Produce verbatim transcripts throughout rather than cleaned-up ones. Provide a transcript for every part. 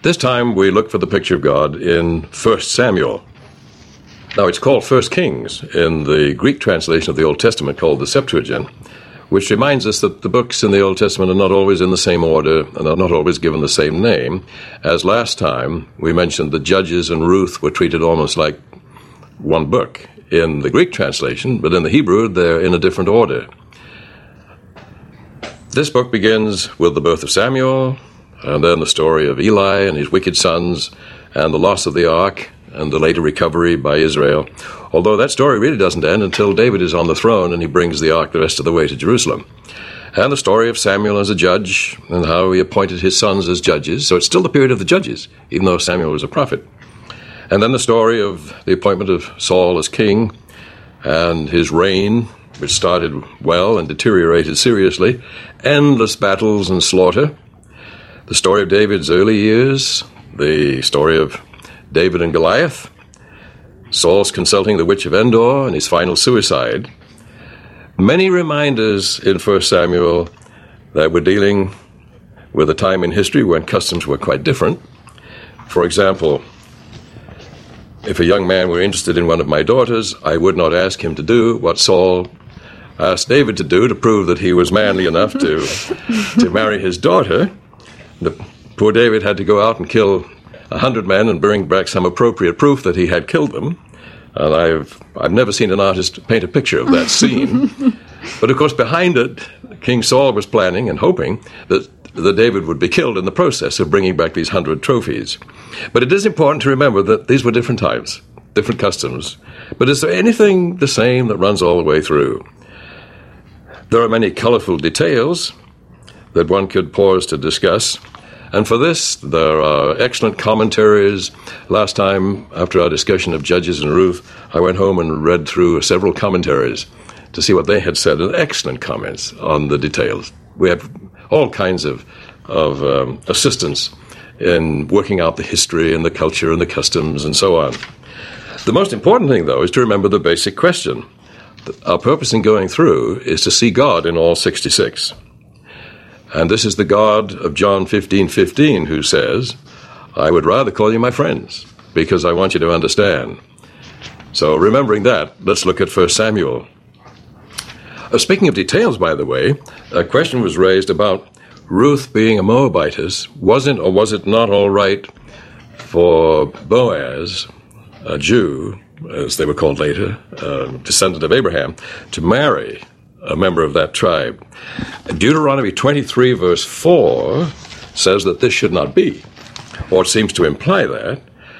This time we look for the picture of God in First Samuel. Now, it's called First Kings in the Greek translation of the Old Testament called the Septuagint, which reminds us that the books in the Old Testament are not always in the same order and are not always given the same name. As last time, we mentioned the Judges and Ruth were treated almost like one book in the Greek translation, but in the Hebrew, they're in a different order. This book begins with the birth of Samuel, and then the story of Eli and his wicked sons, and the loss of the ark, and the later recovery by Israel, although that story really doesn't end until David is on the throne and he brings the ark the rest of the way to Jerusalem. And the story of Samuel as a judge and how he appointed his sons as judges. So it's still the period of the judges, even though Samuel was a prophet. And then the story of the appointment of Saul as king and his reign, which started well and deteriorated seriously, endless battles and slaughter. The story of David's early years, the story of David and Goliath, Saul's consulting the witch of Endor, and his final suicide. Many reminders in First Samuel that we're dealing with a time in history when customs were quite different. For example, if a young man were interested in one of my daughters, I would not ask him to do what Saul asked David to do to prove that he was manly enough to, to marry his daughter. The poor David had to go out and kill a hundred men and bring back some appropriate proof that he had killed them. And I've I've never seen an artist paint a picture of that scene. But of course, behind it, King Saul was planning and hoping that, that David would be killed in the process of bringing back these hundred trophies. But it is important to remember that these were different times, different customs. But is there anything the same that runs all the way through? There are many colorful details that one could pause to discuss. And for this, there are excellent commentaries. Last time, after our discussion of Judges and Ruth, I went home and read through several commentaries to see what they had said, and excellent comments on the details. We had all kinds of, of um, assistance in working out the history and the culture and the customs and so on. The most important thing, though, is to remember the basic question. Our purpose in going through is to see God in all sixty-six. And this is the God of John fifteen fifteen who says, I would rather call you my friends because I want you to understand. So remembering that, let's look at First Samuel. Uh, speaking of details, by the way, a question was raised about Ruth being a Moabitess. Wasn't or was it not all right for Boaz, a Jew, as they were called later, a descendant of Abraham, to marry a member of that tribe? Deuteronomy twenty-three, verse four, says that this should not be, or it seems to imply that.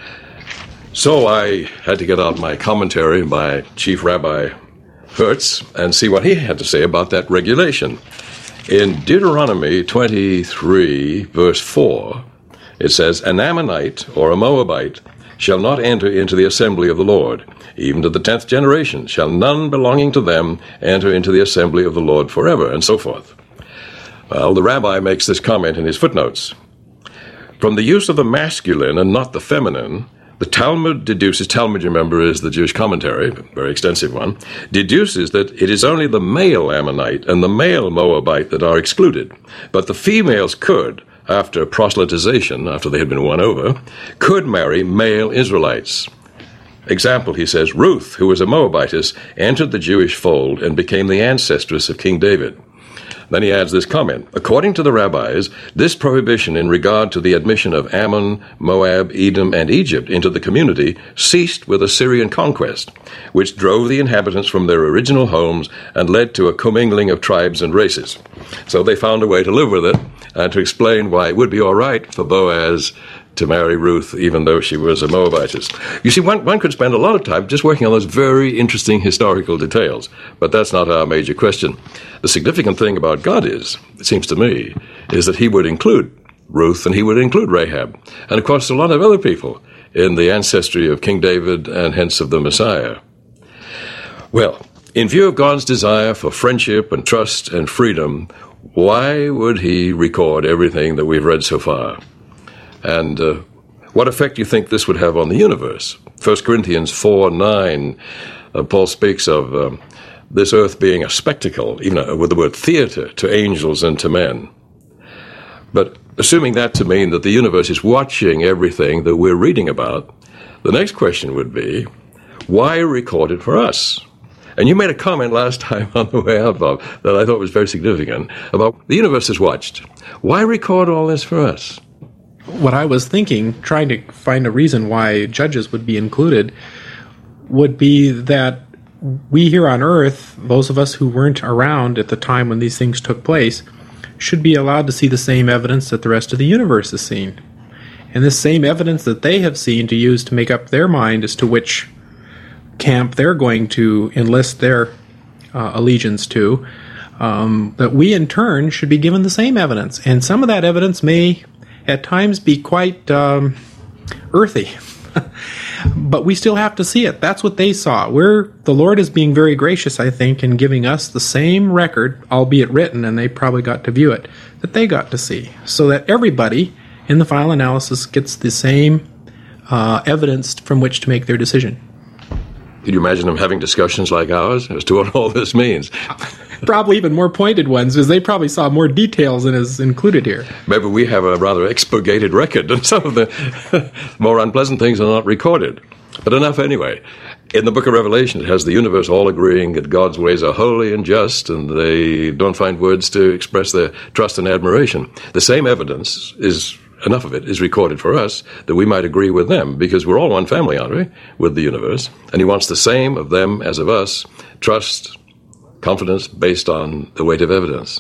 So I had to get out my commentary by Chief Rabbi Hertz and see what he had to say about that regulation. In Deuteronomy twenty-three, verse four, it says, An Ammonite or a Moabite shall not enter into the assembly of the Lord. Even to the tenth generation shall none belonging to them enter into the assembly of the Lord forever, and so forth. Well, the rabbi makes this comment in his footnotes. From the use of the masculine and not the feminine, the Talmud deduces, Talmud, remember, is the Jewish commentary, a very extensive one, deduces that it is only the male Ammonite and the male Moabite that are excluded, but the females could, after proselytization, after they had been won over, could marry male Israelites. Example, he says, Ruth, who was a Moabitess, entered the Jewish fold and became the ancestress of King David. Then he adds this comment. According to the rabbis, this prohibition in regard to the admission of Ammon, Moab, Edom, and Egypt into the community ceased with Assyrian conquest, which drove the inhabitants from their original homes and led to a commingling of tribes and races. So they found a way to live with it and to explain why it would be all right for Boaz to marry Ruth, even though she was a Moabitess. You see, one, one could spend a lot of time just working on those very interesting historical details, but that's not our major question. The significant thing about God is, it seems to me, is that he would include Ruth and he would include Rahab, and of course a lot of other people in the ancestry of King David and hence of the Messiah. Well, in view of God's desire for friendship and trust and freedom, why would he record everything that we've read so far? And uh, what effect do you think this would have on the universe? First Corinthians four nine, uh, Paul speaks of um, this earth being a spectacle, even uh, with the word theater, to angels and to men. But assuming that to mean that the universe is watching everything that we're reading about, the next question would be, why record it for us? And you made a comment last time on the way out, Bob, that I thought was very significant about the universe is watched. Why record all this for us? What I was thinking, trying to find a reason why judges would be included, would be that we here on Earth, those of us who weren't around at the time when these things took place, should be allowed to see the same evidence that the rest of the universe has seen. And this same evidence that they have seen to use to make up their mind as to which camp they're going to enlist their uh, allegiance to, um, that we in turn should be given the same evidence. And some of that evidence may at times be quite um, earthy. But we still have to see it. That's what they saw. We're, the Lord is being very gracious, I think, in giving us the same record, albeit written, and they probably got to view it, that they got to see. So that everybody in the final analysis gets the same uh, evidence from which to make their decision. Could you imagine them having discussions like ours as to what all this means? Probably even more pointed ones, because they probably saw more details than is included here. Maybe we have a rather expurgated record, and some of the more unpleasant things are not recorded. But enough anyway. In the book of Revelation, it has the universe all agreeing that God's ways are holy and just, and they don't find words to express their trust and admiration. The same evidence is... enough of it is recorded for us that we might agree with them, because we're all one family, aren't we, with the universe? And he wants the same of them as of us, trust, confidence based on the weight of evidence.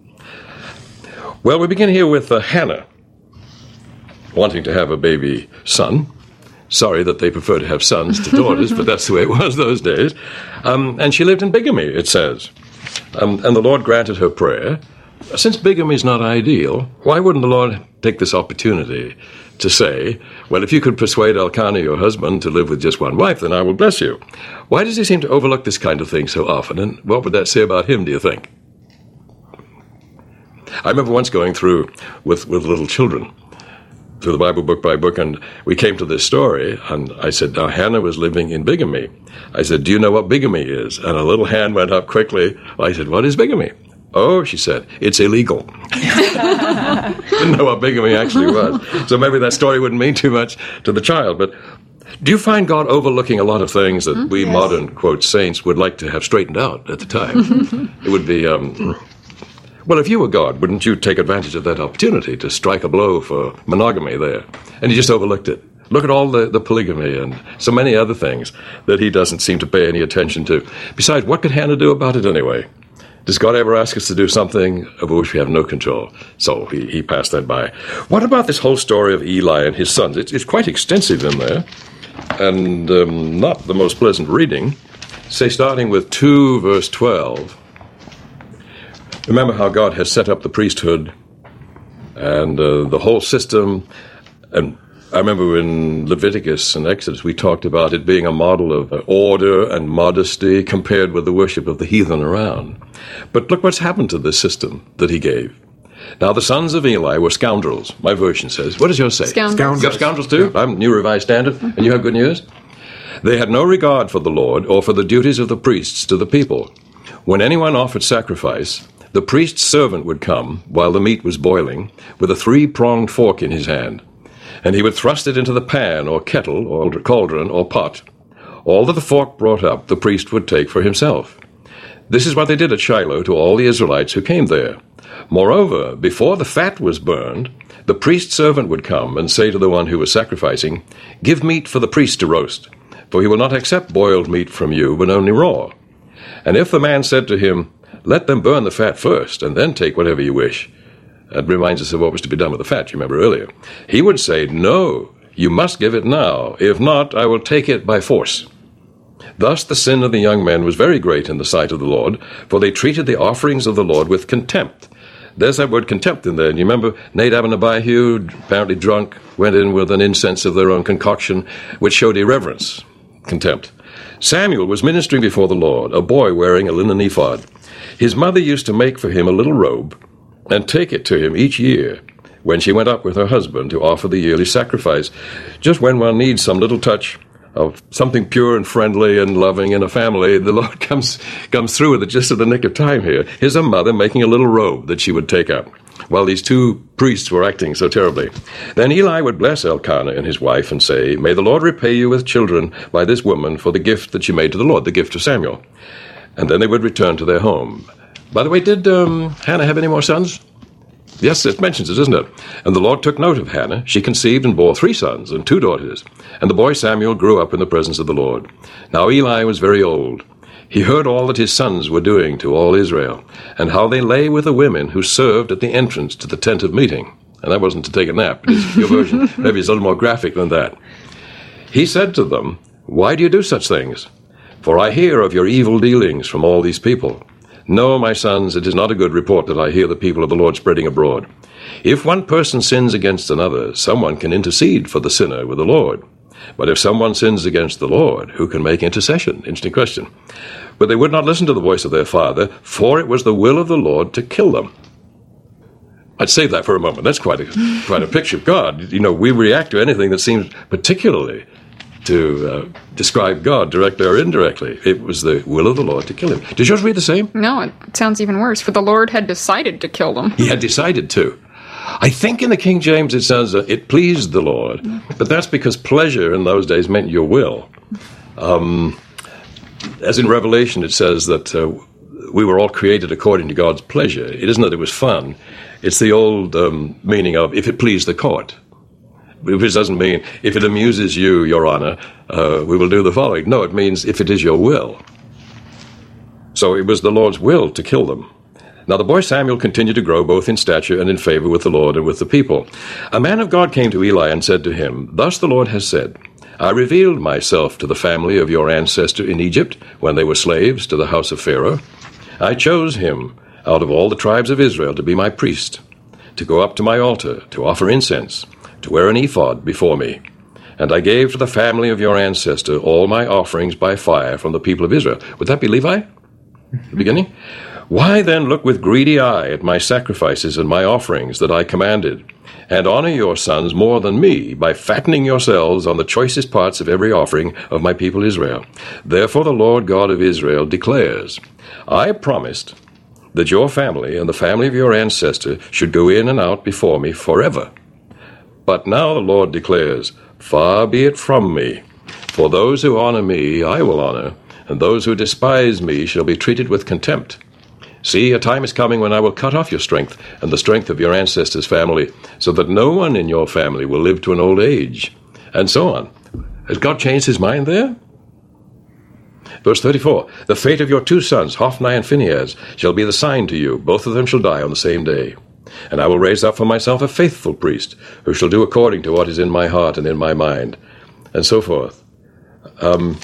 Well, we begin here with uh, Hannah wanting to have a baby son. Sorry that they prefer to have sons to daughters, but that's the way it was those days. Um, and she lived in bigamy, it says. Um, and the Lord granted her prayer. Since bigamy is not ideal, why wouldn't the Lord take this opportunity to say, well, if you could persuade Elkanah, your husband, to live with just one wife, then I will bless you? Why does he seem to overlook this kind of thing so often, and what would that say about him, do you think? I remember once going through with, with little children, through the Bible book by book, and we came to this story, and I said, now Hannah was living in bigamy. I said, do you know what bigamy is? And a little hand went up quickly. I said, what is bigamy? Oh, she said, it's illegal. Didn't know what bigamy actually was. So maybe that story wouldn't mean too much to the child. But do you find God overlooking a lot of things that we yes. modern, quote, saints would like to have straightened out at the time? It would be, um, well, if you were God, wouldn't you take advantage of that opportunity to strike a blow for monogamy there? And he just overlooked it. Look at all the, the polygamy and so many other things that he doesn't seem to pay any attention to. Besides, what could Hannah do about it anyway? Does God ever ask us to do something over which we have no control? So he, he passed that by. What about this whole story of Eli and his sons? It's, it's quite extensive in there, and um, not the most pleasant reading. Say, starting with two, verse twelve. Remember how God has set up the priesthood and uh, the whole system. And I remember in Leviticus and Exodus we talked about it being a model of order and modesty compared with the worship of the heathen around. But look what's happened to this system that he gave. Now the sons of Eli were scoundrels, my version says. What does yours say? Scoundrels. You have scoundrels too? I'm New Revised Standard, mm-hmm. and you have good news? They had no regard for the Lord or for the duties of the priests to the people. When anyone offered sacrifice, the priest's servant would come while the meat was boiling with a three-pronged fork in his hand. And he would thrust it into the pan or kettle or cauldron or pot. All that the fork brought up, the priest would take for himself. This is what they did at Shiloh to all the Israelites who came there. Moreover, before the fat was burned, the priest's servant would come and say to the one who was sacrificing, give meat for the priest to roast, for he will not accept boiled meat from you, but only raw. And if the man said to him, let them burn the fat first, and then take whatever you wish, that reminds us of what was to be done with the fat, you remember earlier. He would say, no, you must give it now. If not, I will take it by force. Thus the sin of the young men was very great in the sight of the Lord, for they treated the offerings of the Lord with contempt. There's that word contempt in there. And you remember Nadab and Abihu, apparently drunk, went in with an incense of their own concoction, which showed irreverence, contempt. Samuel was ministering before the Lord, a boy wearing a linen ephod. His mother used to make for him a little robe, and take it to him each year when she went up with her husband to offer the yearly sacrifice, just when one needs some little touch of something pure and friendly and loving in a family. The Lord comes comes through with it just at the nick of time here. Here's a mother making a little robe that she would take up. while these two priests were acting so terribly. Then Eli would bless Elkanah and his wife and say, "May the Lord repay you with children by this woman for the gift that she made to the Lord," the gift of Samuel. And then they would return to their home. By the way, did um, Hannah have any more sons? Yes, it mentions it, doesn't it? And the Lord took note of Hannah. She conceived and bore three sons and two daughters. And the boy Samuel grew up in the presence of the Lord. Now Eli was very old. He heard all that his sons were doing to all Israel, and how they lay with the women who served at the entrance to the tent of meeting. And that wasn't to take a nap. Your version maybe is a little more graphic than that. He said to them, "Why do you do such things? For I hear of your evil dealings from all these people. No, my sons, it is not a good report that I hear the people of the Lord spreading abroad. If one person sins against another, someone can intercede for the sinner with the Lord. But if someone sins against the Lord, who can make intercession?" Interesting question. But they would not listen to the voice of their father, for it was the will of the Lord to kill them. I'd save that for a moment. That's quite a, quite a picture of God. You know, we react to anything that seems particularly to uh, describe God directly or indirectly. It was the will of the Lord to kill him. Did yours read the same? No, it sounds even worse. For the Lord had decided to kill them. He had decided to. I think in the King James it says uh, it pleased the Lord, but that's because pleasure in those days meant your will. Um, as in Revelation it says that uh, we were all created according to God's pleasure. It isn't that it was fun. It's the old um, meaning of if it pleased the court. Which doesn't mean, if it amuses you, Your Honor, uh, we will do the following. No, it means if it is your will. So it was the Lord's will to kill them. Now the boy Samuel continued to grow both in stature and in favor with the Lord and with the people. A man of God came to Eli and said to him, "Thus the Lord has said, I revealed myself to the family of your ancestor in Egypt when they were slaves to the house of Pharaoh. I chose him out of all the tribes of Israel to be my priest, to go up to my altar, to offer incense, to wear an ephod before me. And I gave to the family of your ancestor all my offerings by fire from the people of Israel." Would that be Levi? The beginning? "Why then look with greedy eye at my sacrifices and my offerings that I commanded, and honor your sons more than me by fattening yourselves on the choicest parts of every offering of my people Israel? Therefore the Lord God of Israel declares, I promised that your family and the family of your ancestor should go in and out before me forever. But now the Lord declares, far be it from me. For those who honor me I will honor, and those who despise me shall be treated with contempt. See, a time is coming when I will cut off your strength and the strength of your ancestors' family, so that no one in your family will live to an old age, and so on. Has God changed his mind there? Verse thirty-four, the fate of your two sons, Hophni and Phinehas, shall be the sign to you. Both of them shall die on the same day. And I will raise up for myself a faithful priest, who shall do according to what is in my heart and in my mind, and so forth. Um...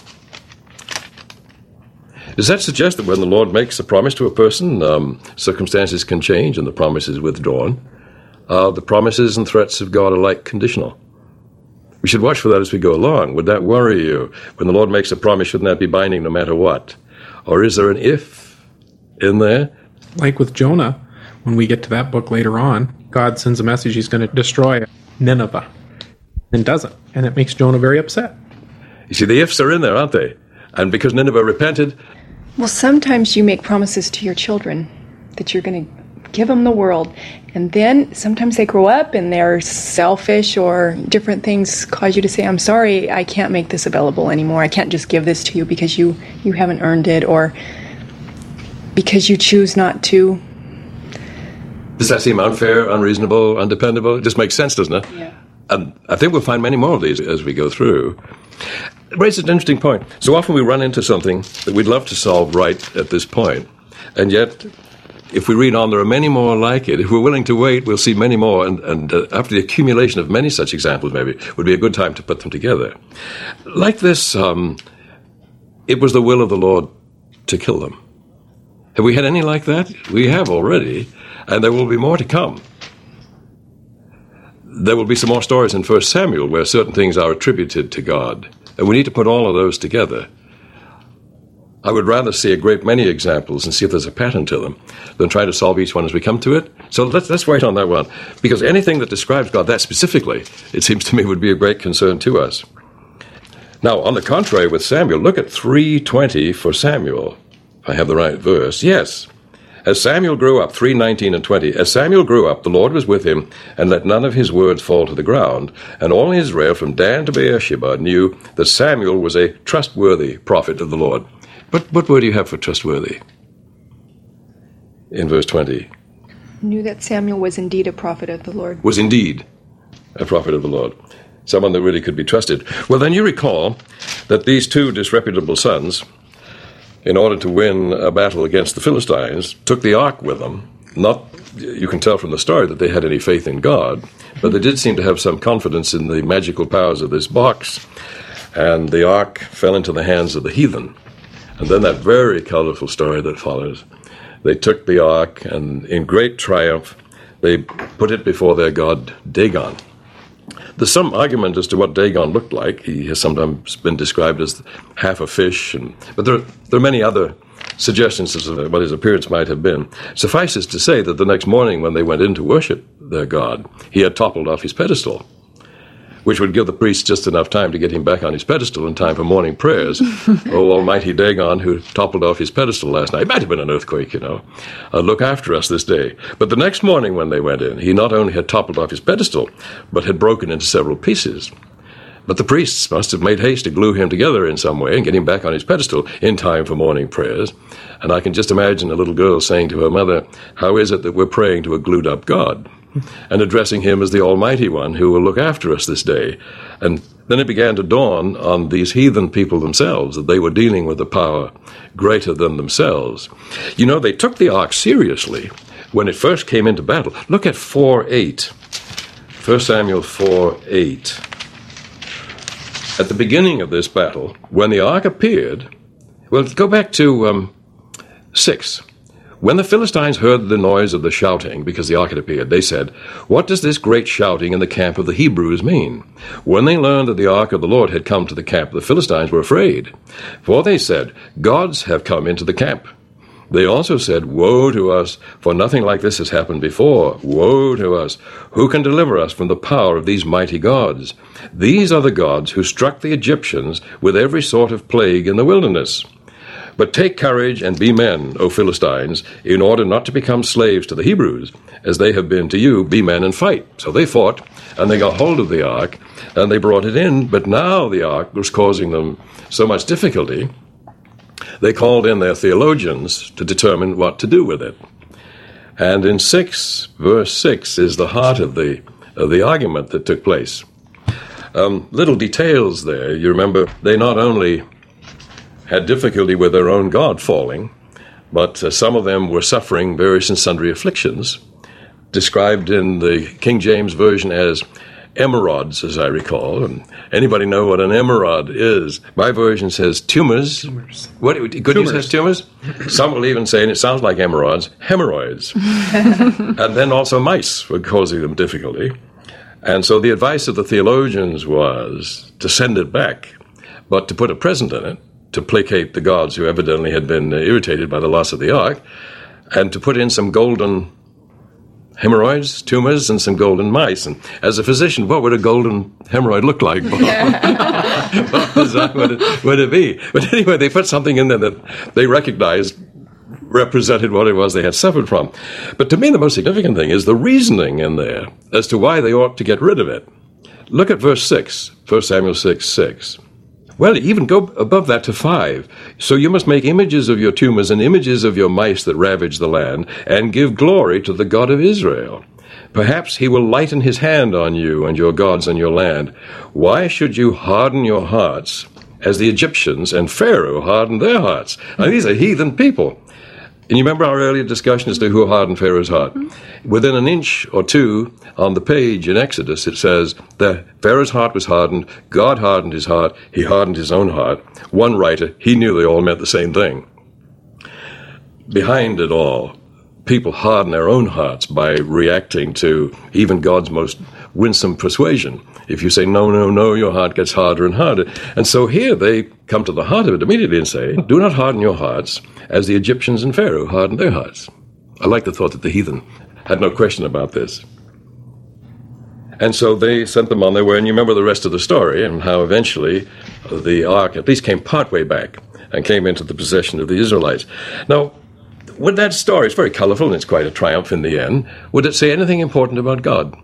Does that suggest that when the Lord makes a promise to a person, um, circumstances can change and the promise is withdrawn? Uh, the promises and threats of God are like conditional. We should watch for that as we go along. Would that worry you? When the Lord makes a promise, shouldn't that be binding no matter what? Or is there an if in there? Like with Jonah, when we get to that book later on, God sends a message he's going to destroy Nineveh, and doesn't. And it makes Jonah very upset. You see, the ifs are in there, aren't they? And because Nineveh repented... Well, sometimes you make promises to your children that you're going to give them the world. And then sometimes they grow up and they're selfish, or different things cause you to say, I'm sorry, I can't make this available anymore. I can't just give this to you because you, you haven't earned it, or because you choose not to. Does that seem unfair, unreasonable, undependable? It just makes sense, doesn't it? Yeah. And I think we'll find many more of these as we go through. It raises an interesting point. So often we run into something that we'd love to solve right at this point, and yet, if we read on, there are many more like it. If we're willing to wait, we'll see many more, and, and uh, after the accumulation of many such examples, maybe, it would be a good time to put them together. Like this, um, it was the will of the Lord to kill them. Have we had any like that? We have already, and there will be more to come. There will be some more stories in First Samuel where certain things are attributed to God, and we need to put all of those together. I would rather see a great many examples and see if there's a pattern to them than try to solve each one as we come to it. So let's, let's wait on that one, because anything that describes God that specifically, it seems to me, would be a great concern to us. Now, on the contrary with Samuel, look at three twenty for Samuel, if I have the right verse. Yes, As Samuel grew up, three nineteen and twenty, as Samuel grew up, the Lord was with him, and let none of his words fall to the ground. And all Israel, from Dan to Beersheba, knew that Samuel was a trustworthy prophet of the Lord. But what word do you have for trustworthy? In verse twenty. Knew that Samuel was indeed a prophet of the Lord. Was indeed a prophet of the Lord. Someone that really could be trusted. Well, then you recall that these two disreputable sons, in order to win a battle against the Philistines, took the ark with them. Not, you can tell from the story that they had any faith in God, but they did seem to have some confidence in the magical powers of this box. And the ark fell into the hands of the heathen. And then that very colorful story that follows. They took the ark, and in great triumph, they put it before their god Dagon. There's some argument as to what Dagon looked like. He has sometimes been described as half a fish, and, but there, there are many other suggestions as to what his appearance might have been. Suffice it to say that the next morning when they went in to worship their god, he had toppled off his pedestal, which would give the priest just enough time to get him back on his pedestal in time for morning prayers. Oh, almighty Dagon, who toppled off his pedestal last night. It might have been an earthquake, you know. Uh, look after us this day. But the next morning when they went in, he not only had toppled off his pedestal, but had broken into several pieces. But the priests must have made haste to glue him together in some way and get him back on his pedestal in time for morning prayers. And I can just imagine a little girl saying to her mother, how is it that we're praying to a glued-up God? And addressing him as the Almighty One who will look after us this day. And then it began to dawn on these heathen people themselves that they were dealing with a power greater than themselves. You know, they took the ark seriously when it first came into battle. Look at four eight. First Samuel four eight. At the beginning of this battle, when the ark appeared, well, go back to um, six. When the Philistines heard the noise of the shouting, because the ark had appeared, they said, what does this great shouting in the camp of the Hebrews mean? When they learned that the ark of the Lord had come to the camp, the Philistines were afraid. For they said, gods have come into the camp. They also said, woe to us, for nothing like this has happened before. Woe to us! Who can deliver us from the power of these mighty gods? These are the gods who struck the Egyptians with every sort of plague in the wilderness. But take courage and be men, O Philistines, in order not to become slaves to the Hebrews, as they have been to you. Be men and fight. So they fought, and they got hold of the ark, and they brought it in. But now the ark was causing them so much difficulty, they called in their theologians to determine what to do with it. And in six, verse six, is the heart of the of the argument that took place. Um, little details there. You remember, they not only had difficulty with their own God falling, but uh, some of them were suffering various and sundry afflictions, described in the King James Version as emerods, as I recall. And anybody know what an emerod is? My version says tumors. Tumors. What? Good news says tumors? Some will even say, and it sounds like emerods, hemorrhoids. And then also mice were causing them difficulty. And so the advice of the theologians was to send it back, but to put a present in it, to placate the gods who evidently had been irritated by the loss of the ark, and to put in some golden hemorrhoids, tumors, and some golden mice. And as a physician, what would a golden hemorrhoid look like? What design would it, would it be? But anyway, they put something in there that they recognized represented what it was they had suffered from. But to me, the most significant thing is the reasoning in there as to why they ought to get rid of it. Look at verse six, First Samuel six, six. Well, even go above that to five. So you must make images of your tumors and images of your mice that ravage the land, and give glory to the God of Israel. Perhaps he will lighten his hand on you and your gods and your land. Why should you harden your hearts as the Egyptians and Pharaoh hardened their hearts? Now, these are heathen people. And you remember our earlier discussion as to who hardened Pharaoh's heart? Mm-hmm. Within an inch or two on the page in Exodus, it says that Pharaoh's heart was hardened, God hardened his heart, he hardened his own heart. One writer, he knew they all meant the same thing. Behind it all, people harden their own hearts by reacting to even God's most winsome persuasion. If you say, no, no, no, your heart gets harder and harder. And so here they come to the heart of it immediately and say, do not harden your hearts as the Egyptians and Pharaoh hardened their hearts. I like the thought that the heathen had no question about this. And so they sent them on their way, and you remember the rest of the story and how eventually the ark at least came partway back and came into the possession of the Israelites. Now, would that story, it's very colorful and it's quite a triumph in the end, would it say anything important about God?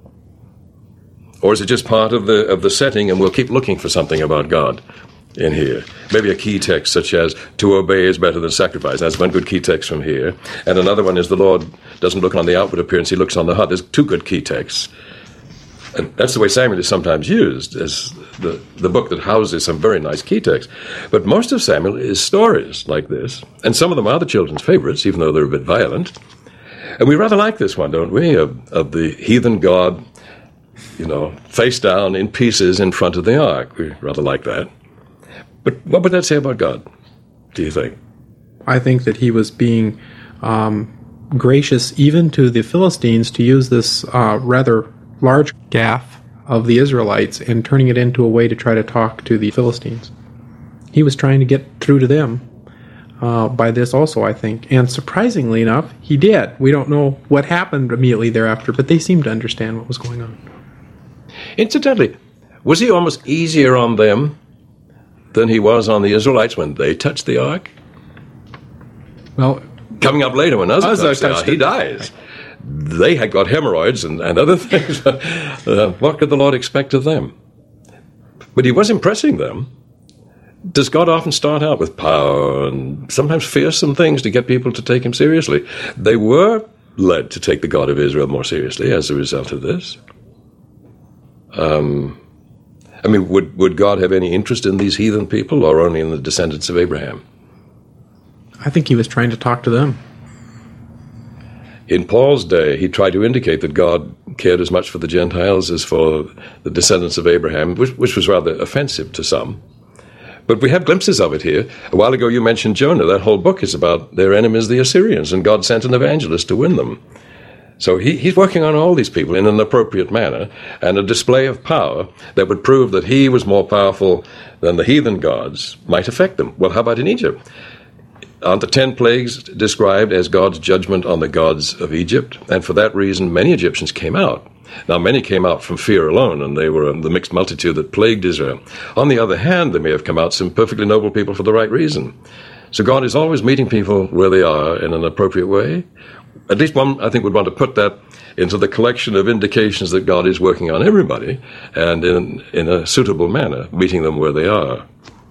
Or is it just part of the of the setting and we'll keep looking for something about God in here? Maybe a key text such as, to obey is better than sacrifice. That's one good key text from here. And another one is, the Lord doesn't look on the outward appearance, he looks on the heart. There's two good key texts. And that's the way Samuel is sometimes used, as the, the book that houses some very nice key texts. But most of Samuel is stories like this, and some of them are the children's favorites, even though they're a bit violent. And we rather like this one, don't we, of, of the heathen god, you know, face down in pieces in front of the ark. We rather like that. But what would that say about God, do you think? I think that he was being um, gracious even to the Philistines to use this uh, rather large gaffe of the Israelites and turning it into a way to try to talk to the Philistines. He was trying to get through to them uh, by this also, I think. And surprisingly enough, he did. We don't know what happened immediately thereafter, but they seemed to understand what was going on. Incidentally, was he almost easier on them than he was on the Israelites when they touched the ark? Well, coming up later when Uzzah, Uzzah touched the touched ark, he it. dies. They had got hemorrhoids and, and other things. uh, what could the Lord expect of them? But he was impressing them. Does God often start out with power and sometimes fearsome things to get people to take him seriously? They were led to take the God of Israel more seriously as a result of this. Um, I mean, would, would God have any interest in these heathen people or only in the descendants of Abraham? I think he was trying to talk to them. In Paul's day, he tried to indicate that God cared as much for the Gentiles as for the descendants of Abraham, which, which was rather offensive to some. But we have glimpses of it here. A while ago you mentioned Jonah. That whole book is about their enemies, the Assyrians, and God sent an evangelist to win them. So he, he's working on all these people in an appropriate manner, and a display of power that would prove that he was more powerful than the heathen gods might affect them. Well, how about in Egypt? Aren't the ten plagues described as God's judgment on the gods of Egypt? And for that reason, many Egyptians came out. Now, many came out from fear alone, and they were the mixed multitude that plagued Israel. On the other hand, there may have come out some perfectly noble people for the right reason. So God is always meeting people where they are in an appropriate way. At least one, I think, would want to put that into the collection of indications that God is working on everybody and in, in a suitable manner, meeting them where they are.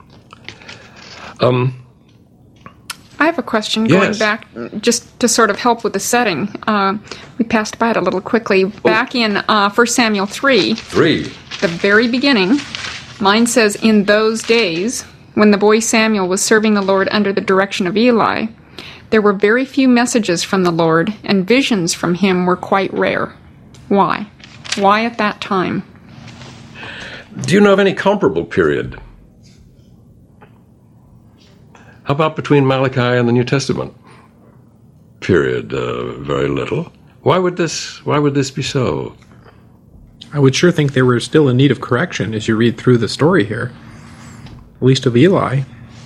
Um... I have a question Yes. going back, just to sort of help with the setting. Uh, we passed by it a little quickly. Back in uh, First Samuel three, Three. the very beginning, mine says, in those days, when the boy Samuel was serving the Lord under the direction of Eli, there were very few messages from the Lord, and visions from him were quite rare. Why? Why at that time? Do you know of any comparable period? How about between Malachi and the New Testament period? Uh, very little. Why would this? Why would this be so? I would sure think they were still in need of correction as you read through the story here. At least of Eli.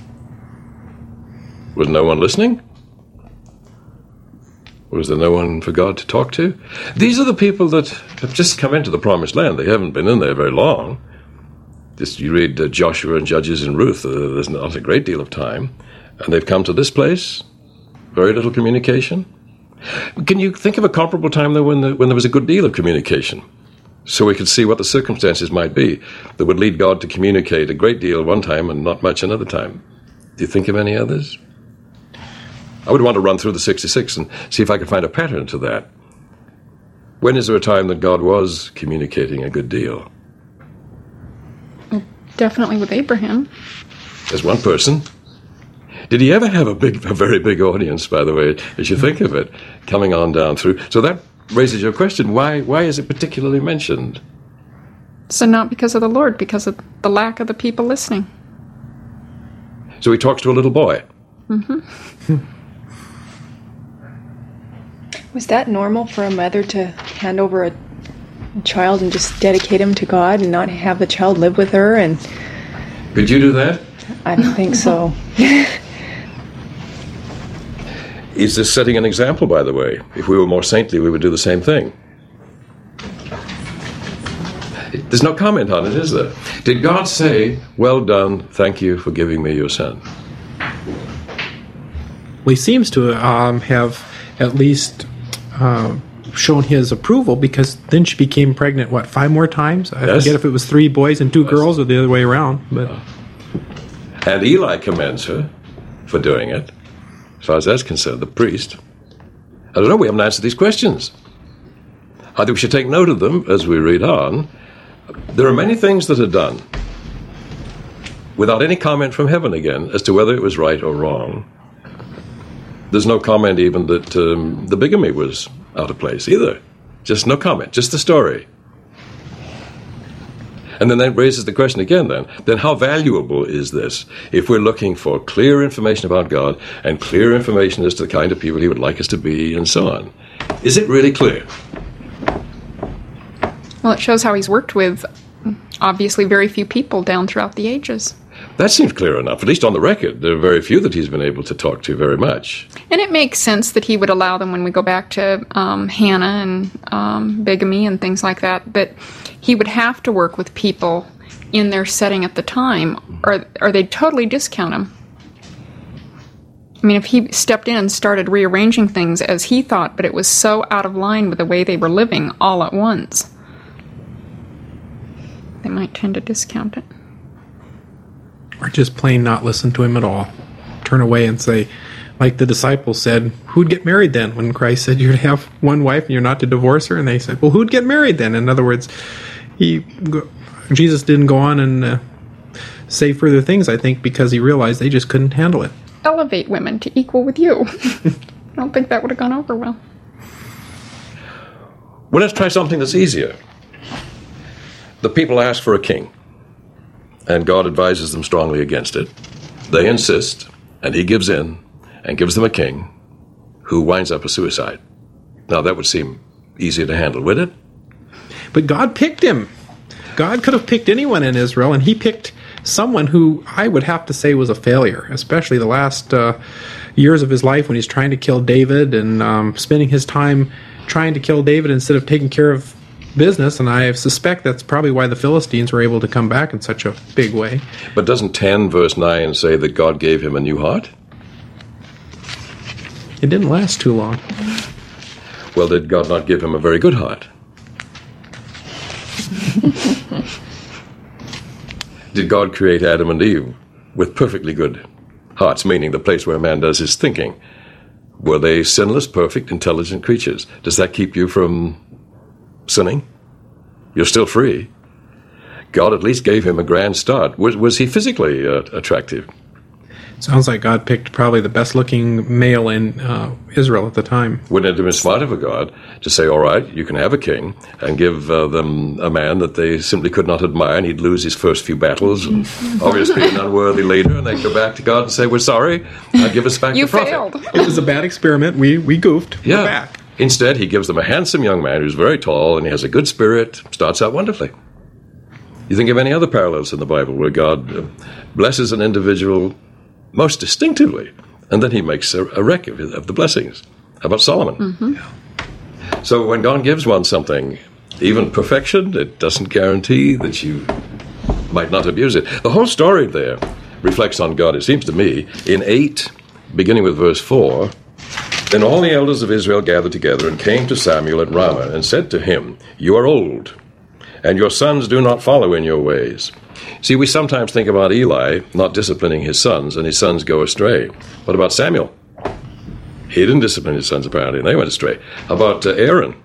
Was no one listening? Was there no one for God to talk to? These are the people that have just come into the Promised Land. They haven't been in there very long. Just you read uh, Joshua and Judges and Ruth. Uh, there's not a great deal of time. And they've come to this place. Very little communication. Can you think of a comparable time, though, when, the, when there was a good deal of communication? So we could see what the circumstances might be that would lead God to communicate a great deal one time and not much another time. Do you think of any others? I would want to run through the sixty-six and see if I could find a pattern to that. When is there a time that God was communicating a good deal? Definitely with Abraham. As one person. Did he ever have a big, a very big audience, by the way, as you think of it, coming on down through? So that raises your question, why why is it particularly mentioned? So not because of the Lord, because of the lack of the people listening. So he talks to a little boy. Mm-hmm. Was that normal for a mother to hand over a child and just dedicate him to God and not have the child live with her? And Could you do that? I don't think so. Is this setting an example, by the way? If we were more saintly, we would do the same thing. There's no comment on it, is there? Did God say, well done, thank you for giving me your son? Well, he seems to um, have at least uh, shown his approval, because then she became pregnant, what, five more times? I Yes. forget if it was three boys and two Yes. girls or the other way around. But And Eli commends her for doing it. As far as that's concerned, the priest. I don't know, we haven't answered these questions. I think we should take note of them as we read on. There are many things that are done without any comment from heaven again as to whether it was right or wrong. There's no comment even that um, the bigamy was out of place either. Just no comment, just the story. And then that raises the question again then, then how valuable is this if we're looking for clear information about God and clear information as to the kind of people he would like us to be and so on? Is it really clear? Well, it shows how he's worked with, obviously, very few people down throughout the ages. That seems clear enough, at least on the record. There are very few that he's been able to talk to very much. And it makes sense that he would allow them, when we go back to um, Hannah and um, bigamy and things like that, that he would have to work with people in their setting at the time, or, or they'd totally discount him. I mean, if he stepped in and started rearranging things as he thought, but it was so out of line with the way they were living all at once, they might tend to discount it. or just plain not listen to him at all. Turn away and say, like the disciples said, who'd get married then? When Christ said you're to have one wife and you're not to divorce her, and they said, well, who'd get married then? In other words, he, Jesus didn't go on and uh, say further things, I think, because he realized they just couldn't handle it. Elevate women to equal with you. I don't think that would have gone over well. Well, let's try something that's easier. The people ask for a king, and God advises them strongly against it. They insist, and he gives in and gives them a king who winds up a suicide. Now, that would seem easier to handle, would it? But God picked him. God could have picked anyone in Israel, and he picked someone who I would have to say was a failure, especially the last uh, years of his life when he's trying to kill David and um, spending his time trying to kill David instead of taking care of business. And I suspect that's probably why the Philistines were able to come back in such a big way. But doesn't ten verse nine say that God gave him a new heart? It didn't last too long. Well, did God not give him a very good heart? Did God create Adam and Eve with perfectly good hearts, meaning the place where a man does his thinking? Were they sinless, perfect, intelligent creatures? Does that keep you from sinning? You're still free. God at least gave him a grand start. Was, was he physically uh, attractive? Sounds like God picked probably the best-looking male in uh, Israel at the time. Wouldn't it have been smart of a God to say, all right, you can have a king, and give uh, them a man that they simply could not admire, and he'd lose his first few battles, and obviously an unworthy leader, and they'd go back to God and say, we're sorry, uh, give us back You the prophet. failed. It was a bad experiment. We we goofed. Yeah. We're back. Instead, he gives them a handsome young man who's very tall, and he has a good spirit, starts out wonderfully. You think of any other parallels in the Bible where God uh, blesses an individual most distinctively, and then he makes a, a wreck of, of the blessings. How about Solomon? Mm-hmm. So when God gives one something, even perfection, it doesn't guarantee that you might not abuse it. The whole story there reflects on God, it seems to me. In eight, beginning with verse four, then all the elders of Israel gathered together and came to Samuel at Ramah and said to him, you are old, and your sons do not follow in your ways. See, we sometimes think about Eli not disciplining his sons, and his sons go astray. What about Samuel? He didn't discipline his sons, apparently, and they went astray. How about uh, Aaron?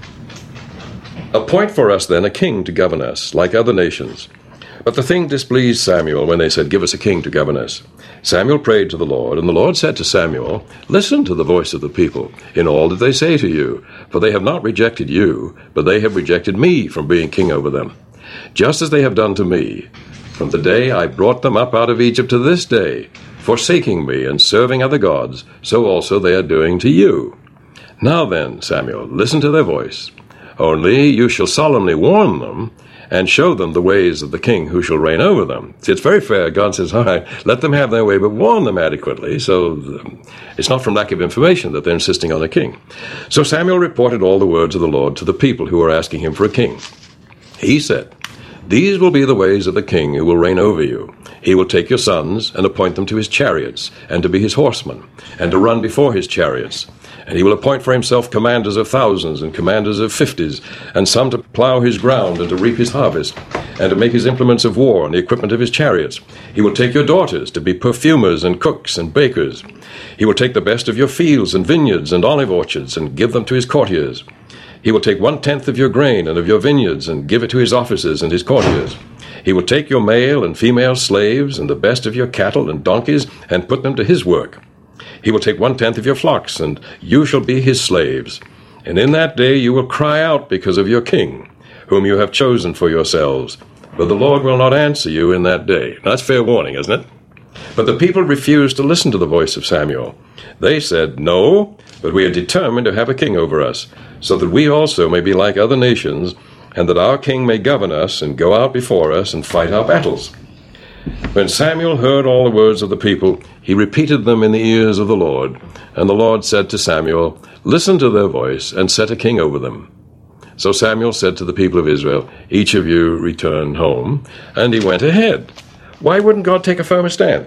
Appoint for us, then, a king to govern us, like other nations. But the thing displeased Samuel when they said, give us a king to govern us. Samuel prayed to the Lord, and the Lord said to Samuel, listen to the voice of the people in all that they say to you, for they have not rejected you, but they have rejected me from being king over them. Just as they have done to me, from the day I brought them up out of Egypt to this day, forsaking me and serving other gods, so also they are doing to you. Now then, Samuel, listen to their voice. Only you shall solemnly warn them, and show them the ways of the king who shall reign over them. See, it's very fair. God says, all right, let them have their way, but warn them adequately. So it's not from lack of information that they're insisting on a king. So Samuel reported all the words of the Lord to the people who were asking him for a king. He said, These will be the ways of the king who will reign over you. He will take your sons and appoint them to his chariots, and to be his horsemen, and to run before his chariots. And he will appoint for himself commanders of thousands and commanders of fifties, and some to plow his ground and to reap his harvest, and to make his implements of war and the equipment of his chariots. He will take your daughters to be perfumers and cooks and bakers. He will take the best of your fields and vineyards and olive orchards and give them to his courtiers. He will take one-tenth of your grain and of your vineyards and give it to his officers and his courtiers. He will take your male and female slaves and the best of your cattle and donkeys and put them to his work. He will take one-tenth of your flocks, and you shall be his slaves. And in that day you will cry out because of your king, whom you have chosen for yourselves. But the Lord will not answer you in that day. Now, that's fair warning, isn't it? But the people refused to listen to the voice of Samuel. They said, "No, but we are determined to have a king over us, so that we also may be like other nations, and that our king may govern us and go out before us and fight our battles." When Samuel heard all the words of the people, he repeated them in the ears of the Lord. And the Lord said to Samuel, "Listen to their voice, and set a king over them." So Samuel said to the people of Israel, "Each of you return home." And he went ahead. Why wouldn't God take a firmer stand?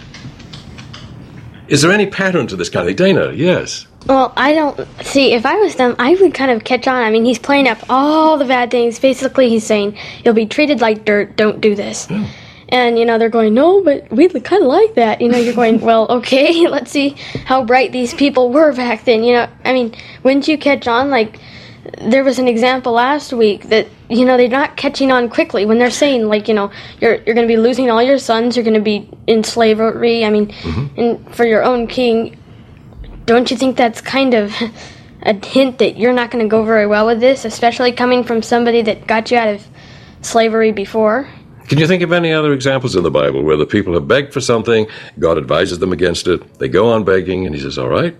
Is there any pattern to this kind of thing? Dana, yes. Well, I don't see. If I was them, I would kind of catch on. I mean, he's playing up all the bad things. Basically, he's saying you'll be treated like dirt. Don't do this. Yeah. And you know they're going, no, but we kind of like that. You know, you're going, well, okay. Let's see how bright these people were back then. You know, I mean, wouldn't you catch on? Like, there was an example last week that you know they're not catching on quickly when they're saying like you know you're you're going to be losing all your sons. You're going to be in slavery. I mean, mm-hmm. and for your own king. Don't you think that's kind of a hint that you're not going to go very well with this, especially coming from somebody that got you out of slavery before? Can you think of any other examples in the Bible where the people have begged for something, God advises them against it, they go on begging, and he says, all right.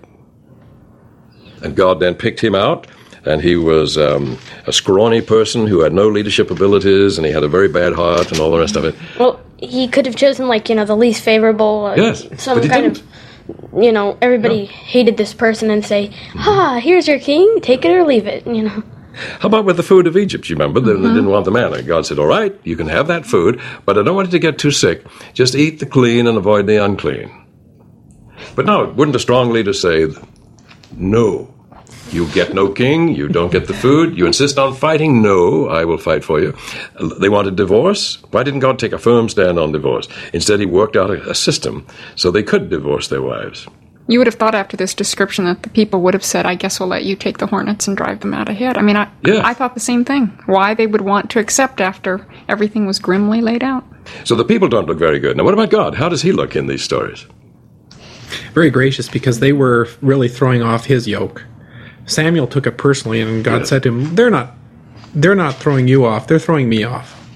And God then picked him out, and he was um, a scrawny person who had no leadership abilities, and he had a very bad heart and all the rest of it. Well, he could have chosen, like, you know, the least favorable. Uh, yes, some but he kind didn't. Of, you know, everybody no. hated this person and say, ah, here's your king, take it or leave it, you know. How about with the food of Egypt? You remember? They, mm-hmm. they didn't want the manna. God said, all right, you can have that food, but I don't want you to get too sick. Just eat the clean and avoid the unclean. But no, wouldn't a strong leader say, no, you get no king, you don't get the food, you insist on fighting? No, I will fight for you. They wanted divorce. Why didn't God take a firm stand on divorce? Instead, he worked out a, a system so they could divorce their wives. You would have thought after this description that the people would have said, I guess we'll let you take the hornets and drive them out ahead. I mean, I, yes. I thought the same thing. Why they would want to accept after everything was grimly laid out. So the people don't look very good. Now, what about God? How does he look in these stories? Very gracious, because they were really throwing off his yoke. Samuel took it personally, and God yes. said to him, they're not, they're not throwing you off, they're throwing me off.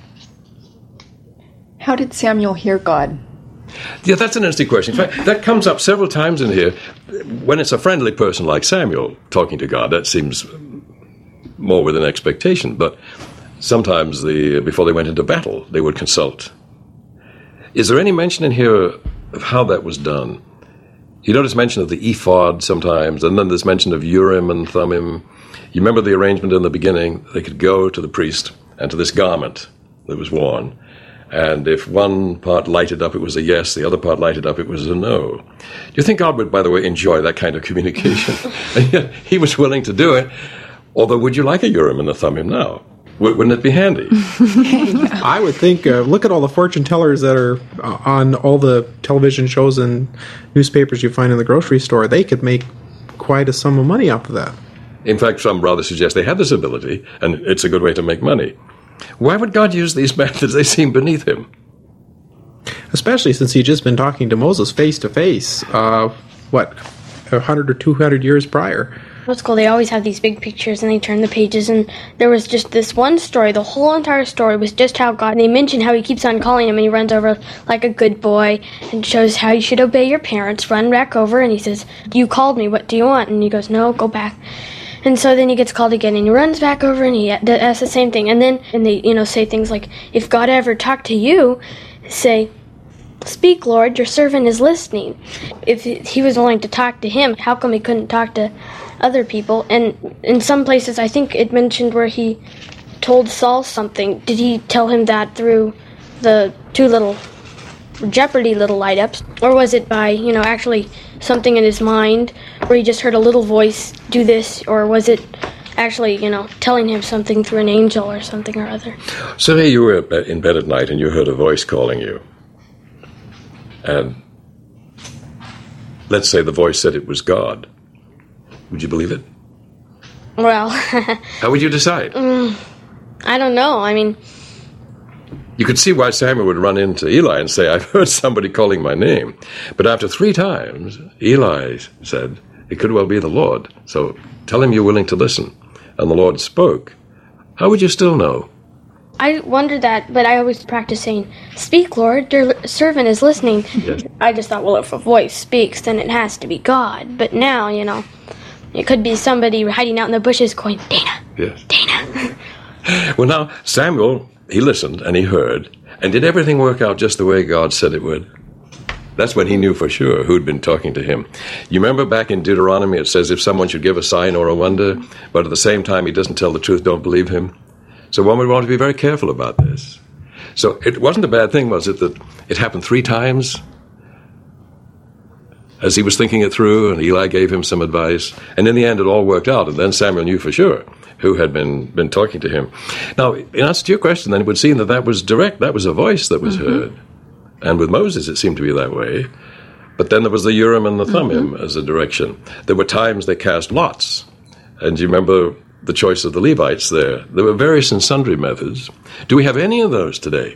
How did Samuel hear God? Yeah, that's an interesting question. In fact, that comes up several times in here. When it's a friendly person like Samuel talking to God, that seems more with an expectation. But sometimes, the before they went into battle, they would consult. Is there any mention in here of how that was done? You notice mention of the ephod sometimes, and then there's mention of Urim and Thummim. You remember the arrangement in the beginning? They could go to the priest and to this garment that was worn. And if one part lighted up, it was a yes. The other part lighted up, it was a no. Do you think God would, by the way, enjoy that kind of communication? And yet he was willing to do it. Although, would you like a Urim and a Thummim now? Wouldn't it be handy? Yeah. I would think, uh, look at all the fortune tellers that are uh, on all the television shows and newspapers you find in the grocery store. They could make quite a sum of money off of that. In fact, some rather suggest they have this ability, and it's a good way to make money. Why would God use these methods? They seem beneath him. Especially since he'd just been talking to Moses face to face, uh, what, a hundred or two hundred years prior. What's cool, they always have these big pictures and they turn the pages, and there was just this one story. The whole entire story was just how God, and they mention how he keeps on calling him and he runs over like a good boy and shows how you should obey your parents, run back over, and he says, you called me, what do you want? And he goes, no, go back. And so then he gets called again, and he runs back over, and he asks the same thing. And then and they, you know, say things like, if God ever talked to you, say, speak, Lord, your servant is listening. If he was willing to talk to him, how come he couldn't talk to other people? And in some places, I think it mentioned where he told Saul something, did he tell him that through the two little Jeopardy little light-ups? Or was it by, you know, actually something in his mind where he just heard a little voice do this? Or was it actually, you know, telling him something through an angel or something or other? So here you were in bed at night and you heard a voice calling you. And let's say the voice said it was God. Would you believe it? Well... How would you decide? Um, I don't know. I mean... You could see why Samuel would run into Eli and say, I've heard somebody calling my name. But after three times, Eli said, it could well be the Lord. So tell him you're willing to listen. And the Lord spoke. How would you still know? I wondered that, but I always practice saying, speak, Lord, your servant is listening. Yes. I just thought, well, if a voice speaks, then it has to be God. But now, you know, it could be somebody hiding out in the bushes going, Dana, yes. Dana. Well, now, Samuel, he listened and he heard. And did everything work out just the way God said it would? That's when he knew for sure who'd been talking to him. You remember back in Deuteronomy, it says if someone should give a sign or a wonder, but at the same time he doesn't tell the truth, don't believe him. So one would want to be very careful about this. So it wasn't a bad thing, was it, that it happened three times as he was thinking it through, and Eli gave him some advice, and in the end it all worked out, and then Samuel knew for sure who had been, been talking to him. Now, in answer to your question, then, it would seem that that was direct, that was a voice that was mm-hmm. heard. And with Moses it seemed to be that way. But then there was the Urim and the Thummim mm-hmm. as a direction. There were times they cast lots. And you remember the choice of the Levites there. There were various and sundry methods. Do we have any of those today?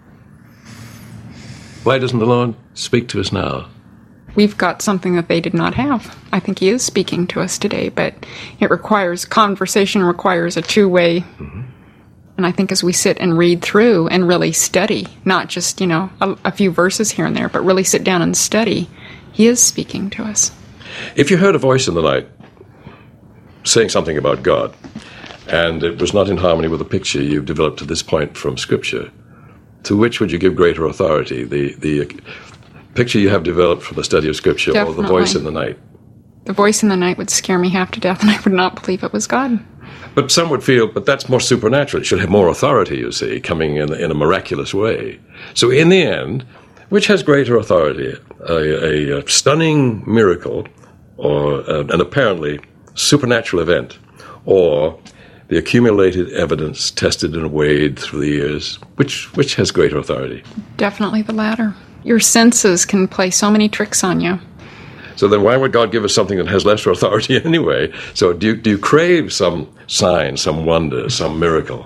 Why doesn't the Lord speak to us now? We've got something that they did not have. I think he is speaking to us today, but it requires, conversation requires a two-way. Mm-hmm. And I think as we sit and read through and really study, not just, you know, a, a few verses here and there, but really sit down and study, he is speaking to us. If you heard a voice in the night saying something about God, and it was not in harmony with the picture you've developed to this point from Scripture, to which would you give greater authority? The the picture you have developed from the study of Scripture Definitely. Or the voice in the night? The voice in the night would scare me half to death, and I would not believe it was God. But some would feel, but that's more supernatural. It should have more authority, you see, coming in, in a miraculous way. So in the end, which has greater authority? A, a, a stunning miracle or a, an apparently supernatural event, or the accumulated evidence tested and weighed through the years? Which, which has greater authority? Definitely the latter. Your senses can play so many tricks on you. So then why would God give us something that has lesser authority anyway? So do you, do you crave some sign, some wonder, some miracle?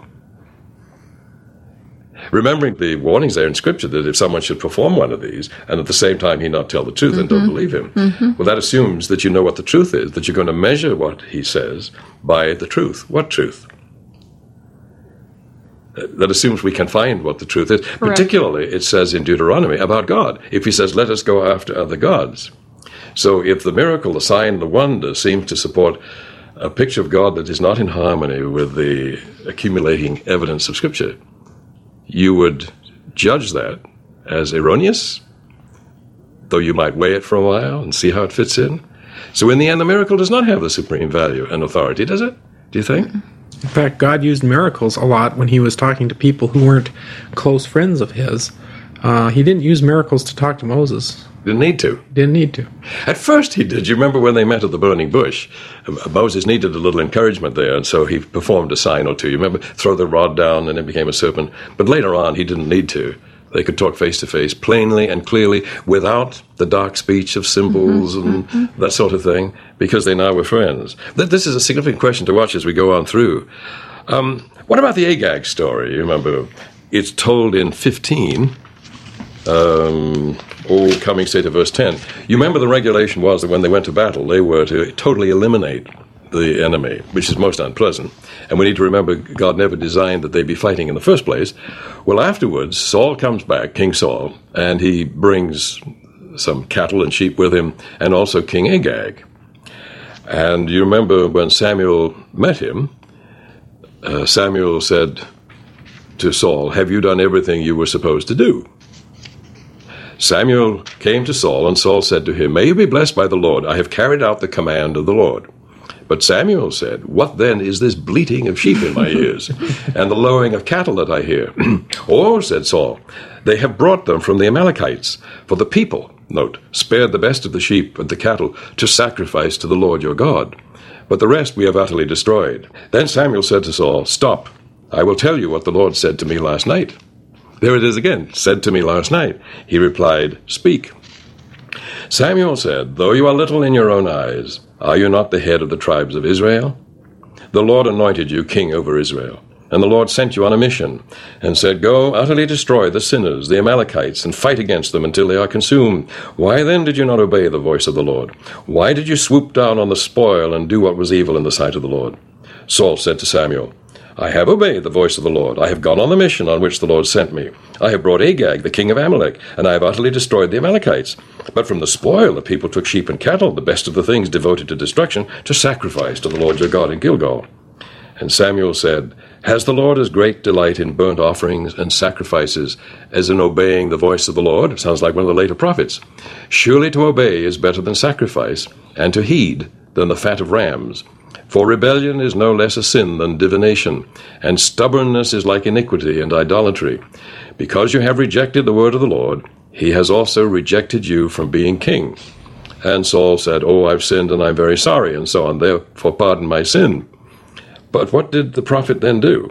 Remembering the warnings there in Scripture that if someone should perform one of these and at the same time he not tell the truth, mm-hmm. then don't believe him. Mm-hmm. Well, that assumes that you know what the truth is, that you're going to measure what he says by the truth. What truth? That assumes we can find what the truth is. Correct. Particularly, it says in Deuteronomy about God. If he says, let us go after other gods. So if the miracle, the sign, the wonder seems to support a picture of God that is not in harmony with the accumulating evidence of Scripture, you would judge that as erroneous, though you might weigh it for a while and see how it fits in. So in the end, the miracle does not have the supreme value and authority, does it? Do you think? In fact, God used miracles a lot when he was talking to people who weren't close friends of his. Uh, he didn't use miracles to talk to Moses. Didn't need to. Didn't need to. At first he did. You remember when they met at the burning bush? Moses needed a little encouragement there, and so he performed a sign or two. You remember? Throw the rod down, and it became a serpent. But later on, he didn't need to. They could talk face to face, plainly and clearly, without the dark speech of symbols mm-hmm, and mm-hmm. that sort of thing, because they now were friends. This is a significant question to watch as we go on through. Um, what about the Agag story? You remember? It's told in fifteen. Um, oh, coming, say, to verse ten. You remember the regulation was that when they went to battle, they were to totally eliminate the enemy, which is most unpleasant. And we need to remember God never designed that they be fighting in the first place. Well, afterwards, Saul comes back, King Saul, and he brings some cattle and sheep with him, and also King Agag. And you remember when Samuel met him, uh, Samuel said to Saul, have you done everything you were supposed to do? Samuel came to Saul, and Saul said to him, may you be blessed by the Lord. I have carried out the command of the Lord. But Samuel said, "What then is this bleating of sheep in my ears, and the lowing of cattle that I hear?" "Oh," said Saul, "they have brought them from the Amalekites, for the people," note, "spared the best of the sheep and the cattle to sacrifice to the Lord your God. But the rest we have utterly destroyed." Then Samuel said to Saul, "Stop, I will tell you what the Lord said to me last night." There it is again, "said to me last night." He replied, "Speak." Samuel said, "Though you are little in your own eyes, are you not the head of the tribes of Israel? The Lord anointed you king over Israel, and the Lord sent you on a mission, and said, 'Go, utterly destroy the sinners, the Amalekites, and fight against them until they are consumed.' Why then did you not obey the voice of the Lord? Why did you swoop down on the spoil and do what was evil in the sight of the Lord?" Saul said to Samuel, "I have obeyed the voice of the Lord. I have gone on the mission on which the Lord sent me. I have brought Agag, the king of Amalek, and I have utterly destroyed the Amalekites. But from the spoil the people took sheep and cattle, the best of the things devoted to destruction, to sacrifice to the Lord your God in Gilgal." And Samuel said, "Has the Lord as great delight in burnt offerings and sacrifices as in obeying the voice of the Lord?" It sounds like one of the later prophets. "Surely to obey is better than sacrifice, and to heed than the fat of rams. For rebellion is no less a sin than divination, and stubbornness is like iniquity and idolatry. Because you have rejected the word of the Lord, he has also rejected you from being king." And Saul said, "Oh, I've sinned, and I'm very sorry," and so on. "Therefore pardon my sin." But what did the prophet then do?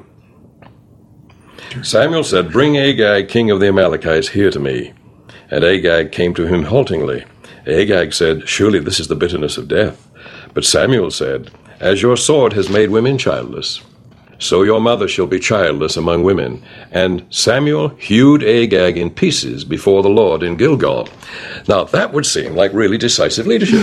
Samuel said, "Bring Agag, king of the Amalekites, here to me." And Agag came to him haltingly. Agag said, "Surely this is the bitterness of death." But Samuel said, "As your sword has made women childless, so your mother shall be childless among women." And Samuel hewed Agag in pieces before the Lord in Gilgal. Now, that would seem like really decisive leadership.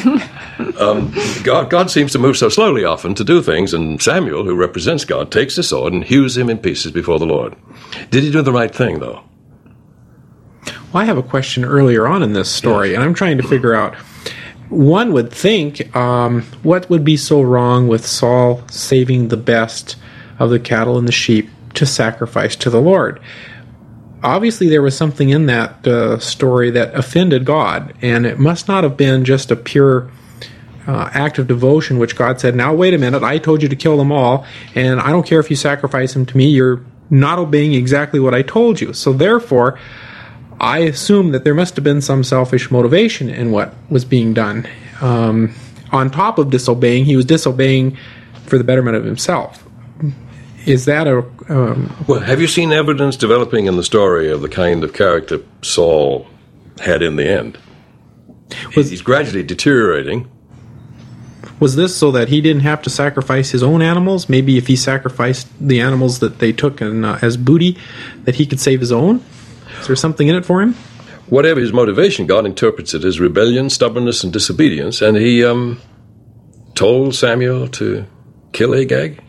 um, God, God seems to move so slowly often to do things, and Samuel, who represents God, takes the sword and hews him in pieces before the Lord. Did he do the right thing, though? Well, I have a question earlier on in this story, yes. And I'm trying to figure out, one would think, um, what would be so wrong with Saul saving the best of the cattle and the sheep to sacrifice to the Lord? Obviously, there was something in that uh, story that offended God, and it must not have been just a pure uh, act of devotion, which God said, "Now, wait a minute, I told you to kill them all, and I don't care if you sacrifice them to me, you're not obeying exactly what I told you." So therefore, I assume that there must have been some selfish motivation in what was being done. Um, on top of disobeying, he was disobeying for the betterment of himself. Is that a... Um, well, have you seen evidence developing in the story of the kind of character Saul had in the end? Was, He's gradually deteriorating. Was this so that he didn't have to sacrifice his own animals? Maybe if he sacrificed the animals that they took in, uh, as booty, that he could save his own? Is there something in it for him? Whatever his motivation, God interprets it as rebellion, stubbornness, and disobedience, and he um, told Samuel to kill Agag.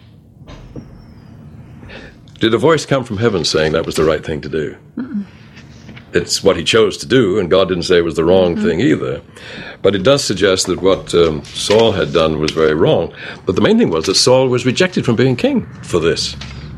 Did a voice come from heaven saying that was the right thing to do? Mm-mm. It's what he chose to do, and God didn't say it was the wrong mm-hmm. thing either. But it does suggest that what um, Saul had done was very wrong. But the main thing was that Saul was rejected from being king for this.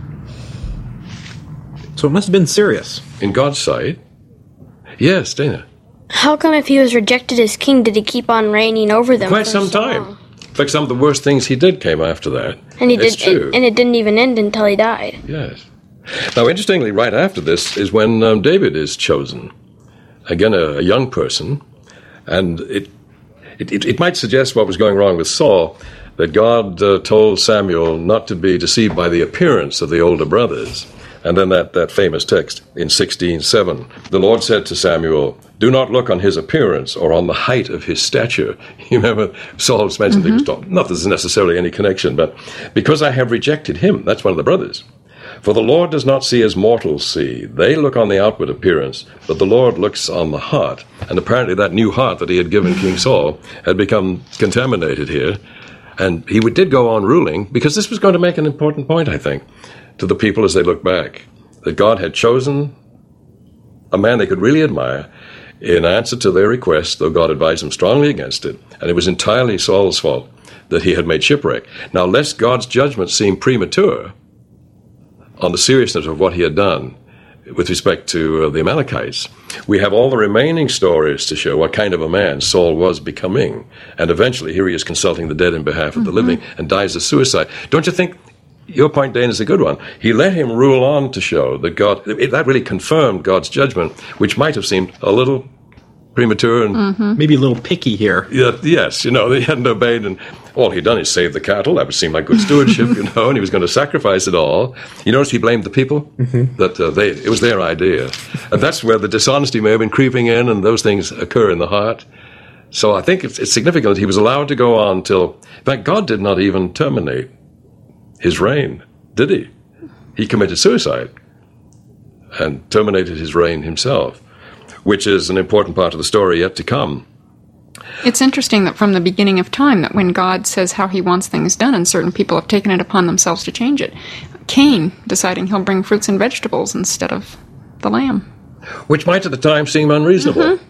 So it must have been serious. In God's sight, yes, Dana. How come if he was rejected as king, did he keep on reigning over them? Quite some time. Long? In fact, some of the worst things he did came after that. And he it's did, true. And it didn't even end until he died. Yes. Now, interestingly, right after this is when um, David is chosen. Again, a, a young person. And it, it, it, it might suggest what was going wrong with Saul, that God uh, told Samuel not to be deceived by the appearance of the older brothers. And then that, that famous text in sixteen seven. The Lord said to Samuel, "Do not look on his appearance or on the height of his stature." You remember Saul mentioned mm-hmm. he was tall. Not that there's necessarily any connection, but because I have rejected him, that's one of the brothers. "For the Lord does not see as mortals see. They look on the outward appearance, but the Lord looks on the heart." And apparently that new heart that he had given King Saul had become contaminated here. And he did go on ruling, because this was going to make an important point, I think, to the people as they look back, that God had chosen a man they could really admire in answer to their request, though God advised them strongly against it, and it was entirely Saul's fault that he had made shipwreck. Now, lest God's judgment seem premature on the seriousness of what he had done, with respect to uh, the Amalekites. We have all the remaining stories to show what kind of a man Saul was becoming. And eventually, here he is consulting the dead in behalf of mm-hmm. the living and dies of suicide. Don't you think your point, Dane, is a good one? He let him rule on to show that God, it, that really confirmed God's judgment, which might have seemed a little premature and mm-hmm. maybe a little picky here. Yeah, yes, you know, they hadn't obeyed, and all he'd done is save the cattle. That would seem like good stewardship, you know, and he was going to sacrifice it all. You notice he blamed the people? Mm-hmm. That uh, they it was their idea. And that's where the dishonesty may have been creeping in, and those things occur in the heart. So I think it's, it's significant that he was allowed to go on till, in fact, God did not even terminate his reign, did he? He committed suicide and terminated his reign himself, which is an important part of the story yet to come. It's interesting that from the beginning of time, that when God says how he wants things done, and certain people have taken it upon themselves to change it, Cain deciding he'll bring fruits and vegetables instead of the lamb. Which might at the time seem unreasonable. Mm-hmm.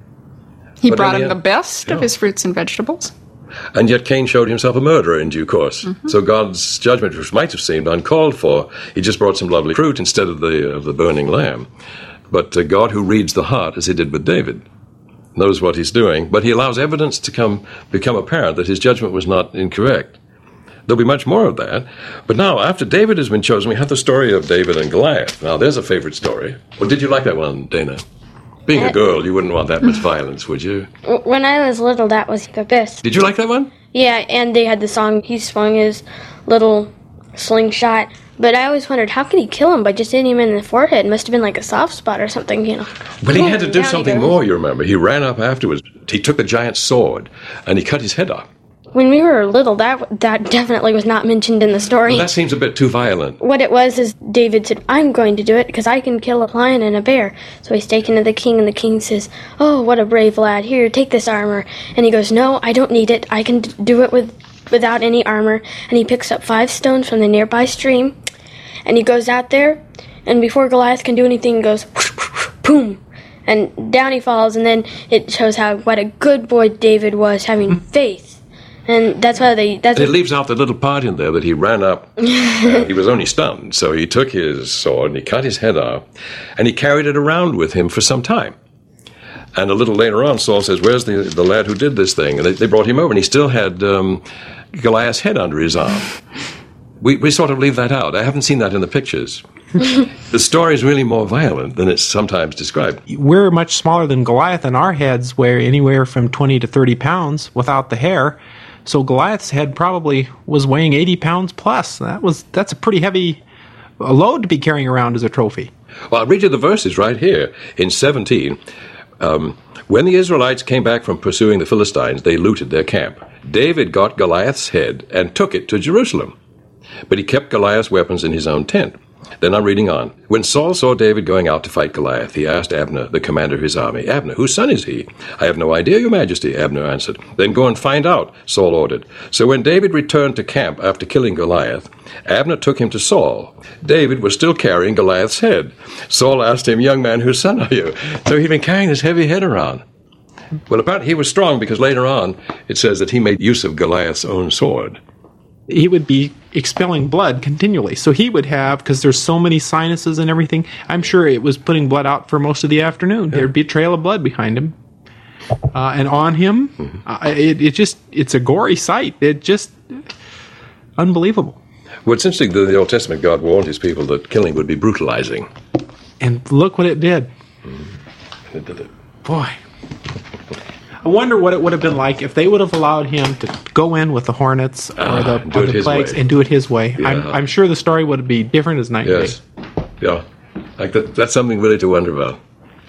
He But brought then him he- the best yeah. of his fruits and vegetables. And yet Cain showed himself a murderer in due course. Mm-hmm. So God's judgment, which might have seemed uncalled for, he just brought some lovely fruit instead of the, of the burning lamb. But uh, God, who reads the heart, as he did with David, knows what he's doing, but he allows evidence to come become apparent that his judgment was not incorrect. There'll be much more of that. But now, after David has been chosen, we have the story of David and Goliath. Now, there's a favorite story. Well, did you like that one, Dana? Being a girl, you wouldn't want that much violence, would you? W- When I was little, that was the best. Did you like that one? Yeah, and they had the song, he swung his little slingshot. But I always wondered, how could he kill him by just hitting him in the forehead? It must have been like a soft spot or something, you know. But he had to do Down he something goes. more, you remember. He ran up afterwards. He took the giant sword, and he cut his head off. When we were little, that that definitely was not mentioned in the story. Well, that seems a bit too violent. What it was is David said, I'm going to do it because I can kill a lion and a bear. So he's taken to the king, and the king says, oh, what a brave lad. Here, take this armor. And he goes, no, I don't need it. I can d- do it with without any armor. And he picks up five stones from the nearby stream, and he goes out there, and before Goliath can do anything, he goes, whoosh, whoosh, whoosh, boom. And down he falls, and then it shows how what a good boy David was, having faith. And that's why they... That's And it what, leaves out the little part in there that he ran up, and he was only stunned. So he took his sword, and he cut his head off, and he carried it around with him for some time. And a little later on, Saul says, where's the, the lad who did this thing? And they, they brought him over, and he still had um, Goliath's head under his arm. We, we sort of leave that out. I haven't seen that in the pictures. The story is really more violent than it's sometimes described. We're much smaller than Goliath, and our heads weigh anywhere from twenty to thirty pounds without the hair. So Goliath's head probably was weighing eighty pounds plus. That was that's a pretty heavy uh, load to be carrying around as a trophy. Well, I'll read you the verses right here. In seventeen, um, when the Israelites came back from pursuing the Philistines, they looted their camp. David got Goliath's head and took it to Jerusalem. But he kept Goliath's weapons in his own tent. Then I'm reading on. When Saul saw David going out to fight Goliath, he asked Abner, the commander of his army, Abner, whose son is he? I have no idea, your majesty, Abner answered. Then go and find out, Saul ordered. So when David returned to camp after killing Goliath, Abner took him to Saul. David was still carrying Goliath's head. Saul asked him, young man, whose son are you? So he'd been carrying this heavy head around. Well, apparently he was strong because later on it says that he made use of Goliath's own sword. He would be expelling blood continually. So he would have, because there's so many sinuses and everything, I'm sure it was putting blood out for most of the afternoon. Yeah. There'd be a trail of blood behind him. Uh, and on him, mm-hmm. uh, it, it just, it's a gory sight. It just, unbelievable. Well, it's interesting that in the Old Testament, God warned his people that killing would be brutalizing. And look what it did. Mm-hmm. It did it. Boy. I wonder what it would have been like if they would have allowed him to go in with the hornets or ah, the, or the plagues way. and do it his way. Yeah. I'm, I'm sure the story would be different as night yes. and day. Yeah. Like that, that's something really to wonder about.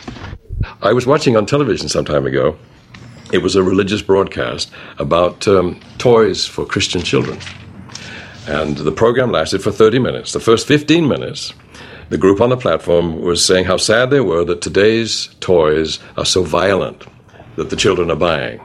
I was watching on television some time ago. It was a religious broadcast about um, toys for Christian children. And the program lasted for thirty minutes. The first fifteen minutes, the group on the platform was saying how sad they were that today's toys are so violent that the children are buying.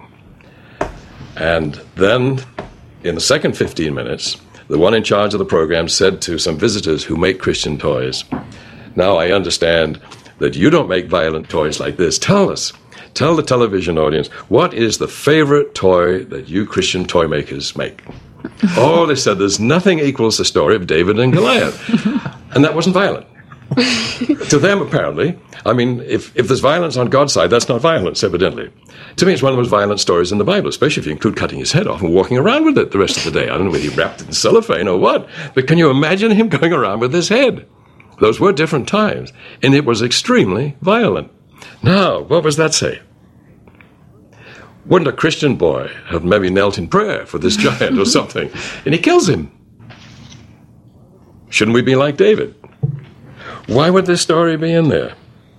And then, in the second fifteen minutes, the one in charge of the program said to some visitors who make Christian toys, now I understand that you don't make violent toys like this. Tell us, tell the television audience, what is the favorite toy that you Christian toy makers make? Oh, they said, there's nothing equals the story of David and Goliath. And that wasn't violent. To them, apparently. I mean, if, if there's violence on God's side, that's not violence, evidently. To me, it's one of the most violent stories in the Bible, especially if you include cutting his head off and walking around with it the rest of the day. I don't know whether he wrapped it in cellophane or what, but can you imagine him going around with his head? Those were different times, and it was extremely violent. Now, what does that say? Wouldn't a Christian boy have maybe knelt in prayer for this giant or something? And he kills him. Shouldn't we be like David? Why would this story be in there?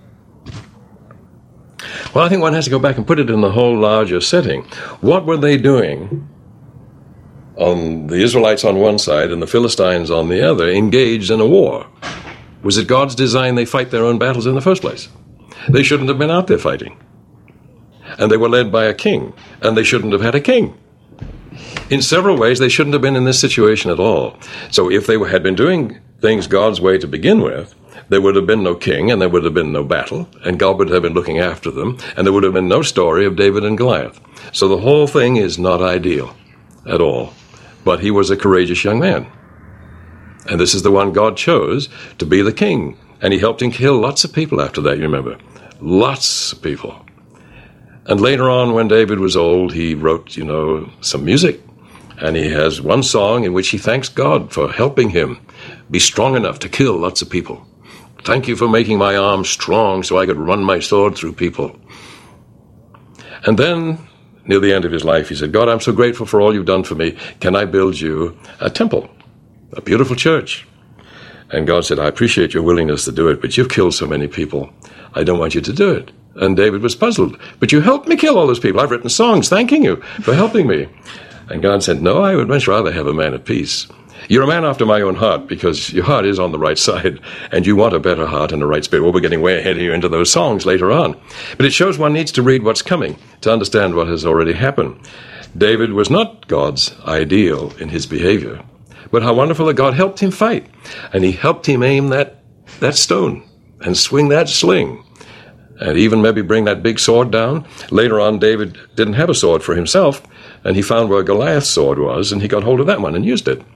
Well, I think one has to go back and put it in the whole larger setting. What were they doing on the Israelites on one side and the Philistines on the other, engaged in a war? Was it God's design they fight their own battles in the first place? They shouldn't have been out there fighting. And they were led by a king, and they shouldn't have had a king. In several ways, they shouldn't have been in this situation at all. So if they had been doing things God's way to begin with, there would have been no king, and there would have been no battle, and God would have been looking after them, and there would have been no story of David and Goliath. So the whole thing is not ideal at all. But he was a courageous young man. And this is the one God chose to be the king. And he helped him kill lots of people after that, you remember. Lots of people. And later on, when David was old, he wrote, you know, some music. And he has one song in which he thanks God for helping him be strong enough to kill lots of people. Thank you for making my arm strong so I could run my sword through people. And then, near the end of his life, he said, God, I'm so grateful for all you've done for me. Can I build you a temple, a beautiful church? And God said, I appreciate your willingness to do it, but you've killed so many people. I don't want you to do it. And David was puzzled. But you helped me kill all those people. I've written songs thanking you for helping me. And God said, no, I would much rather have a man at peace. You're a man after my own heart because your heart is on the right side and you want a better heart and a right spirit. Well, we're getting way ahead of you into those songs later on. But it shows one needs to read what's coming to understand what has already happened. David was not God's ideal in his behavior. But how wonderful that God helped him fight. And he helped him aim that, that stone and swing that sling. And even maybe bring that big sword down. Later on, David didn't have a sword for himself. And he found where Goliath's sword was. And he got hold of that one and used it.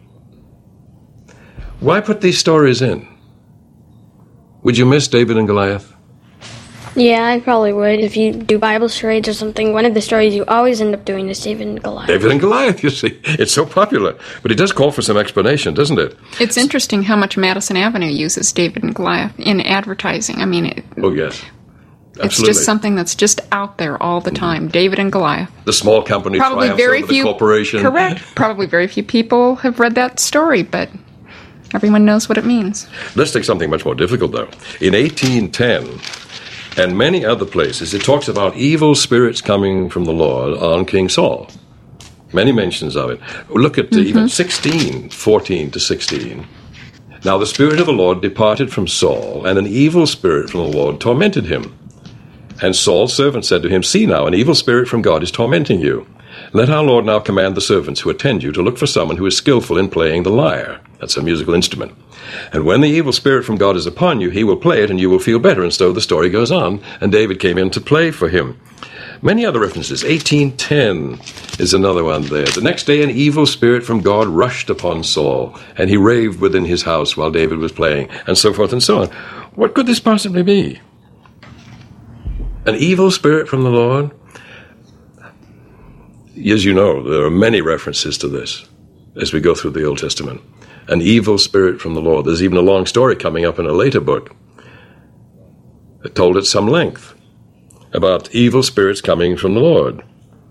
Why put these stories in? Would you miss David and Goliath? Yeah, I probably would. If you do Bible charades or something, one of the stories you always end up doing is David and Goliath. David and Goliath, you see. It's so popular. But it does call for some explanation, doesn't it? It's interesting how much Madison Avenue uses David and Goliath in advertising. I mean, it, oh, yes. Absolutely. It's just something that's just out there all the time. Mm-hmm. David and Goliath. The small company probably triumphs very over few, the corporation. Correct. Probably very few people have read that story, but everyone knows what it means. Let's take something much more difficult, though. In eighteen ten, and many other places, it talks about evil spirits coming from the Lord on King Saul. Many mentions of it. Look at mm-hmm. even sixteen, fourteen to sixteen. Now the Spirit of the Lord departed from Saul, and an evil spirit from the Lord tormented him. And Saul's servant said to him, see now, an evil spirit from God is tormenting you. Let our Lord now command the servants who attend you to look for someone who is skillful in playing the lyre. That's a musical instrument. And when the evil spirit from God is upon you, he will play it and you will feel better. And so the story goes on. And David came in to play for him. Many other references. eighteen ten is another one there. The next day an evil spirit from God rushed upon Saul, and he raved within his house while David was playing, and so forth and so on. What could this possibly be? An evil spirit from the Lord? As you know, there are many references to this as we go through the Old Testament. An evil spirit from the Lord. There's even a long story coming up in a later book that told at some length about evil spirits coming from the Lord.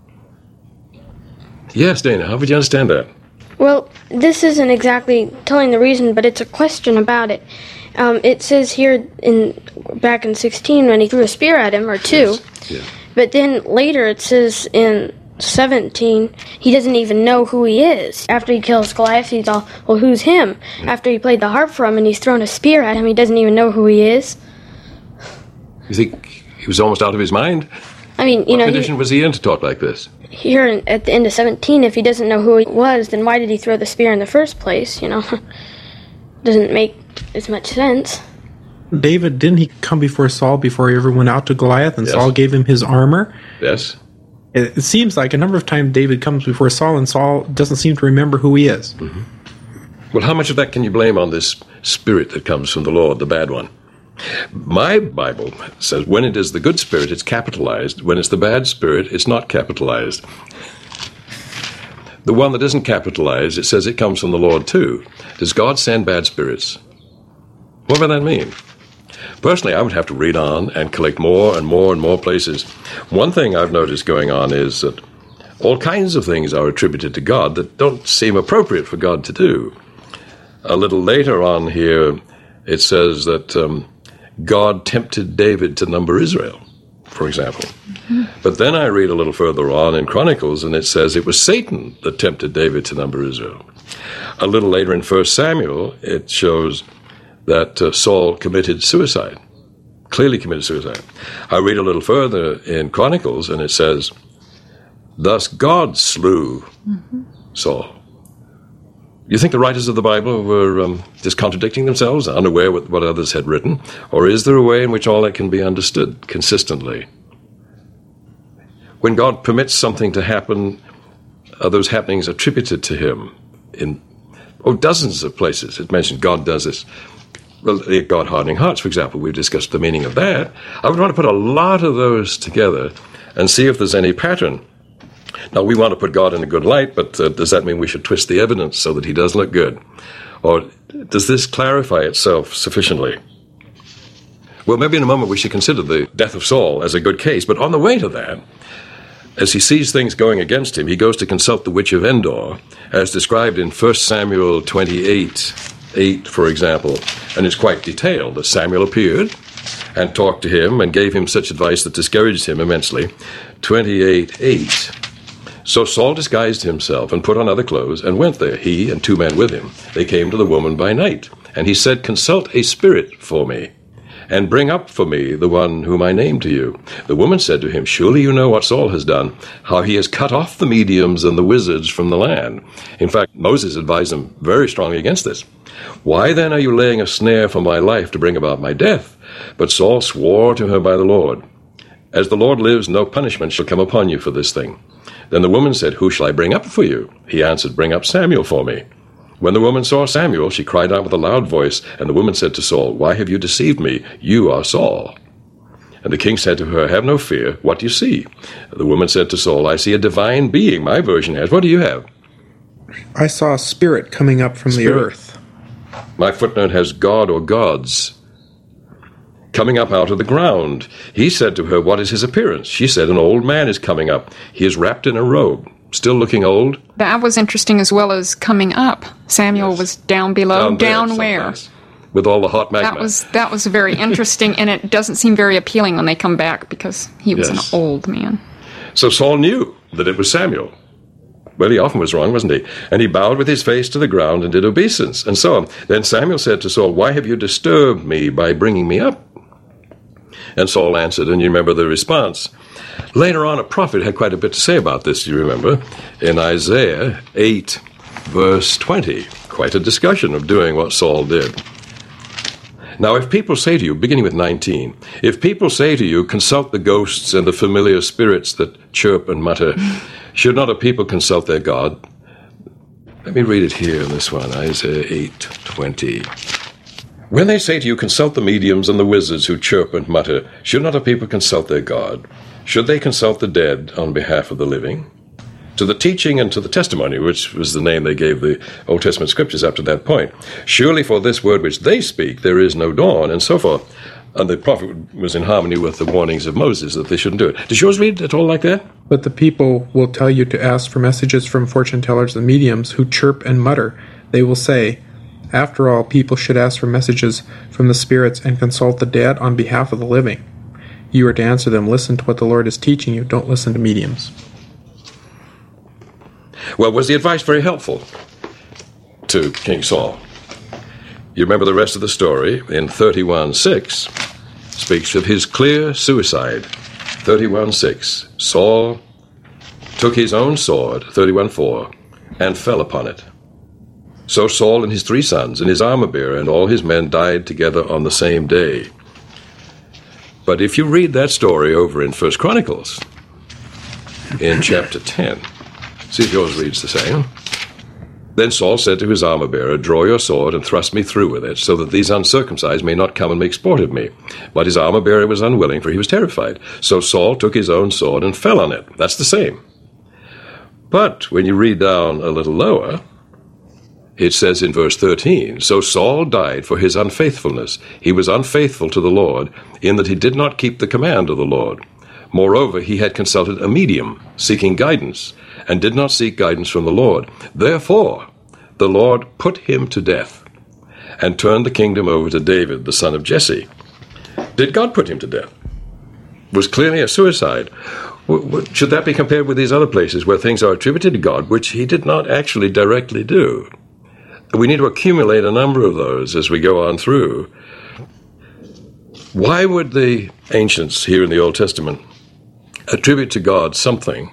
Yes, Dana, how would you understand that? Well, this isn't exactly telling the reason, but it's a question about it. Um, it says here in back in sixteen when he threw a spear at him, or two. Yes. Yeah. But then later it says in seventeen, he doesn't even know who he is. After he kills Goliath, he's all, well, who's him? Mm-hmm. After he played the harp for him and he's thrown a spear at him, he doesn't even know who he is. You think he was almost out of his mind? I mean, you what know, condition he, was he in to talk like this? Here in, at the end of seventeen, if he doesn't know who he was, then why did he throw the spear in the first place, you know? Doesn't make as much sense. David, didn't he come before Saul before he ever went out to Goliath, and yes. Saul gave him his armor? Yes. It, it seems like a number of times David comes before Saul, and Saul doesn't seem to remember who he is. Mm-hmm. Well, how much of that can you blame on this spirit that comes from the Lord, the bad one? My Bible says when it is the good spirit, it's capitalized. When it's the bad spirit, it's not capitalized. The one that isn't capitalized, it says it comes from the Lord too. Does God send bad spirits? What would that mean? Personally, I would have to read on and collect more and more and more places. One thing I've noticed going on is that all kinds of things are attributed to God that don't seem appropriate for God to do. A little later on here, it says that um, God tempted David to number Israel, for example. Mm-hmm. But then I read a little further on in Chronicles, and it says it was Satan that tempted David to number Israel. A little later in First Samuel, it shows that uh, Saul committed suicide, clearly committed suicide. I read a little further in Chronicles, and it says, thus God slew mm-hmm. Saul. You think the writers of the Bible were um, just contradicting themselves, unaware of what others had written? Or is there a way in which all that can be understood consistently? When God permits something to happen, are those happenings attributed to him in oh, dozens of places? It mentioned God does this. Well, God hardening hearts, for example, we've discussed the meaning of that. I would want to put a lot of those together and see if there's any pattern. Now, we want to put God in a good light, but uh, does that mean we should twist the evidence so that he does look good? Or does this clarify itself sufficiently? Well, maybe in a moment we should consider the death of Saul as a good case, but on the way to that, as he sees things going against him, he goes to consult the witch of Endor, as described in First Samuel twenty-eight, eight, for example, and it's quite detailed. That Samuel appeared and talked to him and gave him such advice that discouraged him immensely. twenty-eight, eight. So Saul disguised himself and put on other clothes and went there, he and two men with him. They came to the woman by night, and he said, consult a spirit for me, and bring up for me the one whom I name to you. The woman said to him, surely you know what Saul has done, how he has cut off the mediums and the wizards from the land. In fact, Moses advised them very strongly against this. Why then are you laying a snare for my life to bring about my death? But Saul swore to her by the Lord, as the Lord lives, no punishment shall come upon you for this thing. Then the woman said, who shall I bring up for you? He answered, bring up Samuel for me. When the woman saw Samuel, she cried out with a loud voice, and the woman said to Saul, why have you deceived me? You are Saul. And the king said to her, have no fear. What do you see? The woman said to Saul, I see a divine being. My version has. What do you have? I saw a spirit coming up from spirit. the earth. My footnote has God or gods coming up out of the ground. He said to her, what is his appearance? She said, an old man is coming up. He is wrapped in a robe, still looking old. That was interesting as well as coming up. Samuel yes. was down below. Down, down where? With all the hot magma. That was, that was very interesting, and it doesn't seem very appealing when they come back because he was yes. an old man. So Saul knew that it was Samuel. Well, he often was wrong, wasn't he? And he bowed with his face to the ground and did obeisance, and so on. Then Samuel said to Saul, why have you disturbed me by bringing me up? And Saul answered, and you remember the response. Later on, a prophet had quite a bit to say about this, you remember, in Isaiah eight, verse twenty. Quite a discussion of doing what Saul did. Now, if people say to you, beginning with nineteen, if people say to you, consult the ghosts and the familiar spirits that chirp and mutter, should not a people consult their God? Let me read it here in this one, Isaiah eight, twenty. When they say to you, consult the mediums and the wizards who chirp and mutter, should not a people consult their God? Should they consult the dead on behalf of the living? To the teaching and to the testimony, which was the name they gave the Old Testament scriptures up to that point. Surely for this word which they speak there is no dawn, and so forth. And the prophet was in harmony with the warnings of Moses that they shouldn't do it. Does yours read at all like that? But the people will tell you to ask for messages from fortune tellers and mediums who chirp and mutter. They will say, after all, people should ask for messages from the spirits and consult the dead on behalf of the living. You are to answer them, listen to what the Lord is teaching you, don't listen to mediums. Well, was the advice very helpful to King Saul? You remember the rest of the story in thirty-one six speaks of his clear suicide. thirty-one six, Saul took his own sword, thirty-one four, and fell upon it. So Saul and his three sons and his armor-bearer and all his men died together on the same day. But if you read that story over in First Chronicles, in chapter ten, see if yours reads the same. Then Saul said to his armor-bearer, "Draw your sword and thrust me through with it, so that these uncircumcised may not come and make sport of me." But his armor-bearer was unwilling, for he was terrified. So Saul took his own sword and fell on it. That's the same. But when you read down a little lower, it says in verse thirteen, "So Saul died for his unfaithfulness. He was unfaithful to the Lord, in that he did not keep the command of the Lord. Moreover, he had consulted a medium, seeking guidance, and did not seek guidance from the Lord. Therefore, the Lord put him to death, and turned the kingdom over to David, the son of Jesse." Did God put him to death? It was clearly a suicide. Should that be compared with these other places where things are attributed to God, which he did not actually directly do? We need to accumulate a number of those as we go on through. Why would the ancients here in the Old Testament attribute to God something?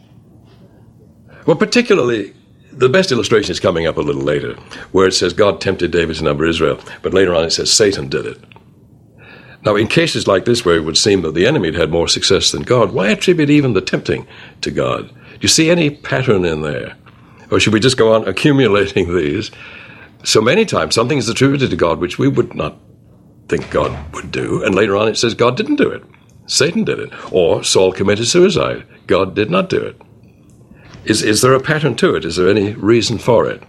Well, particularly, the best illustration is coming up a little later, where it says God tempted David to number Israel, but later on it says Satan did it. Now, in cases like this where it would seem that the enemy had had more success than God, why attribute even the tempting to God? Do you see any pattern in there? Or should we just go on accumulating these? So many times something is attributed to God which we would not think God would do, and later on it says God didn't do it. Satan did it. Or Saul committed suicide. God did not do it. Is, is there a pattern to it? Is there any reason for it?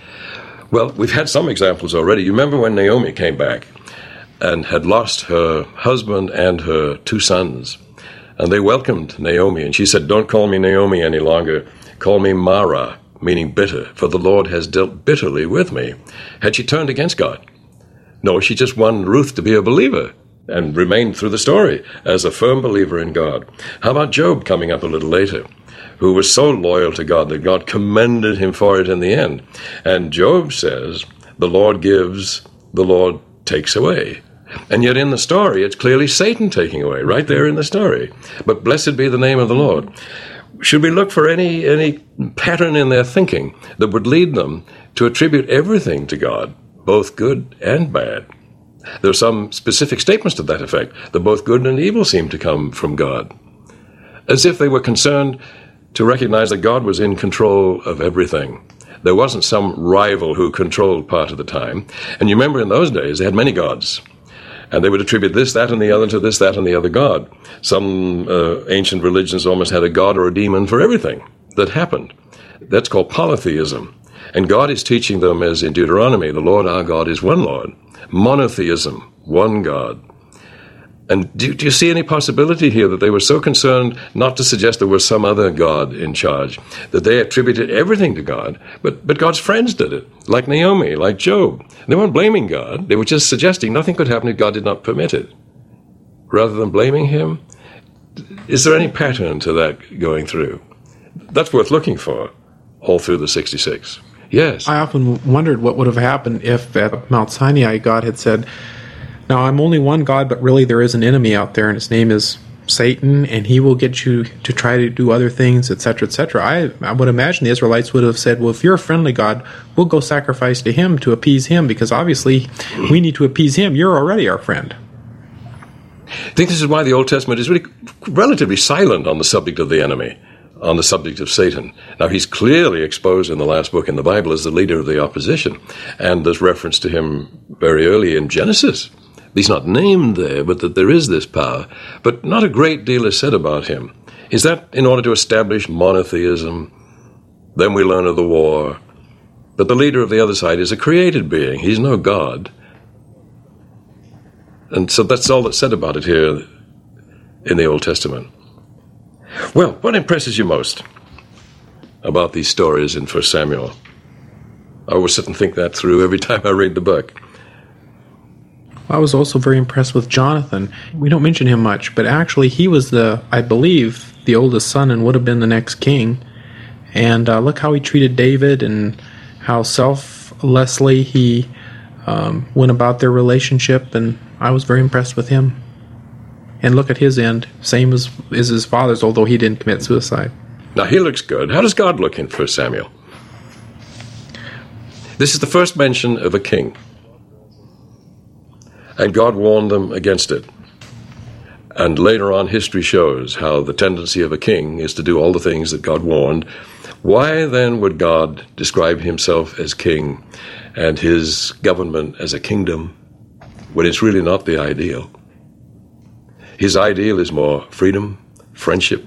Well, we've had some examples already. You remember when Naomi came back and had lost her husband and her two sons, and they welcomed Naomi, and she said, "Don't call me Naomi any longer. Call me Mara," meaning bitter, "for the Lord has dealt bitterly with me." Had she turned against God? No, she just won Ruth to be a believer and remained through the story as a firm believer in God. How about Job coming up a little later, who was so loyal to God that God commended him for it in the end? And Job says, "The Lord gives, the Lord takes away." And yet in the story, it's clearly Satan taking away, right there in the story. But blessed be the name of the Lord. Should we look for any any pattern in their thinking that would lead them to attribute everything to God, both good and bad? There are some specific statements to that effect, that both good and evil seem to come from God, as if they were concerned to recognize that God was in control of everything. There wasn't some rival who controlled part of the time. And you remember in those days, they had many gods. And they would attribute this, that, and the other to this, that, and the other god. Some uh, ancient religions almost had a god or a demon for everything that happened. That's called polytheism. And God is teaching them, as in Deuteronomy, the Lord our God is one Lord. Monotheism, one God. And do, do you see any possibility here that they were so concerned not to suggest there was some other God in charge, that they attributed everything to God, but, but God's friends did it, like Naomi, like Job. They weren't blaming God. They were just suggesting nothing could happen if God did not permit it. Rather than blaming him, is there any pattern to that going through? That's worth looking for all through the sixty-six. Yes. I often wondered what would have happened if at Mount Sinai God had said, "Now I'm only one God, but really there is an enemy out there, and his name is Satan, and he will get you to try to do other things, et cetera, et cetera" I, I would imagine the Israelites would have said, "Well, if you're a friendly God, we'll go sacrifice to him to appease him, because obviously we need to appease him. You're already our friend." I think this is why the Old Testament is really relatively silent on the subject of the enemy, on the subject of Satan. Now, he's clearly exposed in the last book in the Bible as the leader of the opposition, and there's reference to him very early in Genesis. He's not named there, but that there is this power. But not a great deal is said about him. Is that in order to establish monotheism? Then we learn of the war. But the leader of the other side is a created being. He's no God. And so that's all that's said about it here in the Old Testament. Well, what impresses you most about these stories in First Samuel? I always sit and think that through every time I read the book. I was also very impressed with Jonathan. We don't mention him much, but actually he was the, I believe, the oldest son and would have been the next king. And uh, look how he treated David and how selflessly he um, went about their relationship, and I was very impressed with him. And look at his end, same as, as his father's, although he didn't commit suicide. Now he looks good. How does God look in First Samuel? This is the first mention of a king. And God warned them against it. And later on, history shows how the tendency of a king is to do all the things that God warned, Why then would God describe himself as king and his government as a kingdom when it's really not the ideal? His ideal is more freedom, friendship.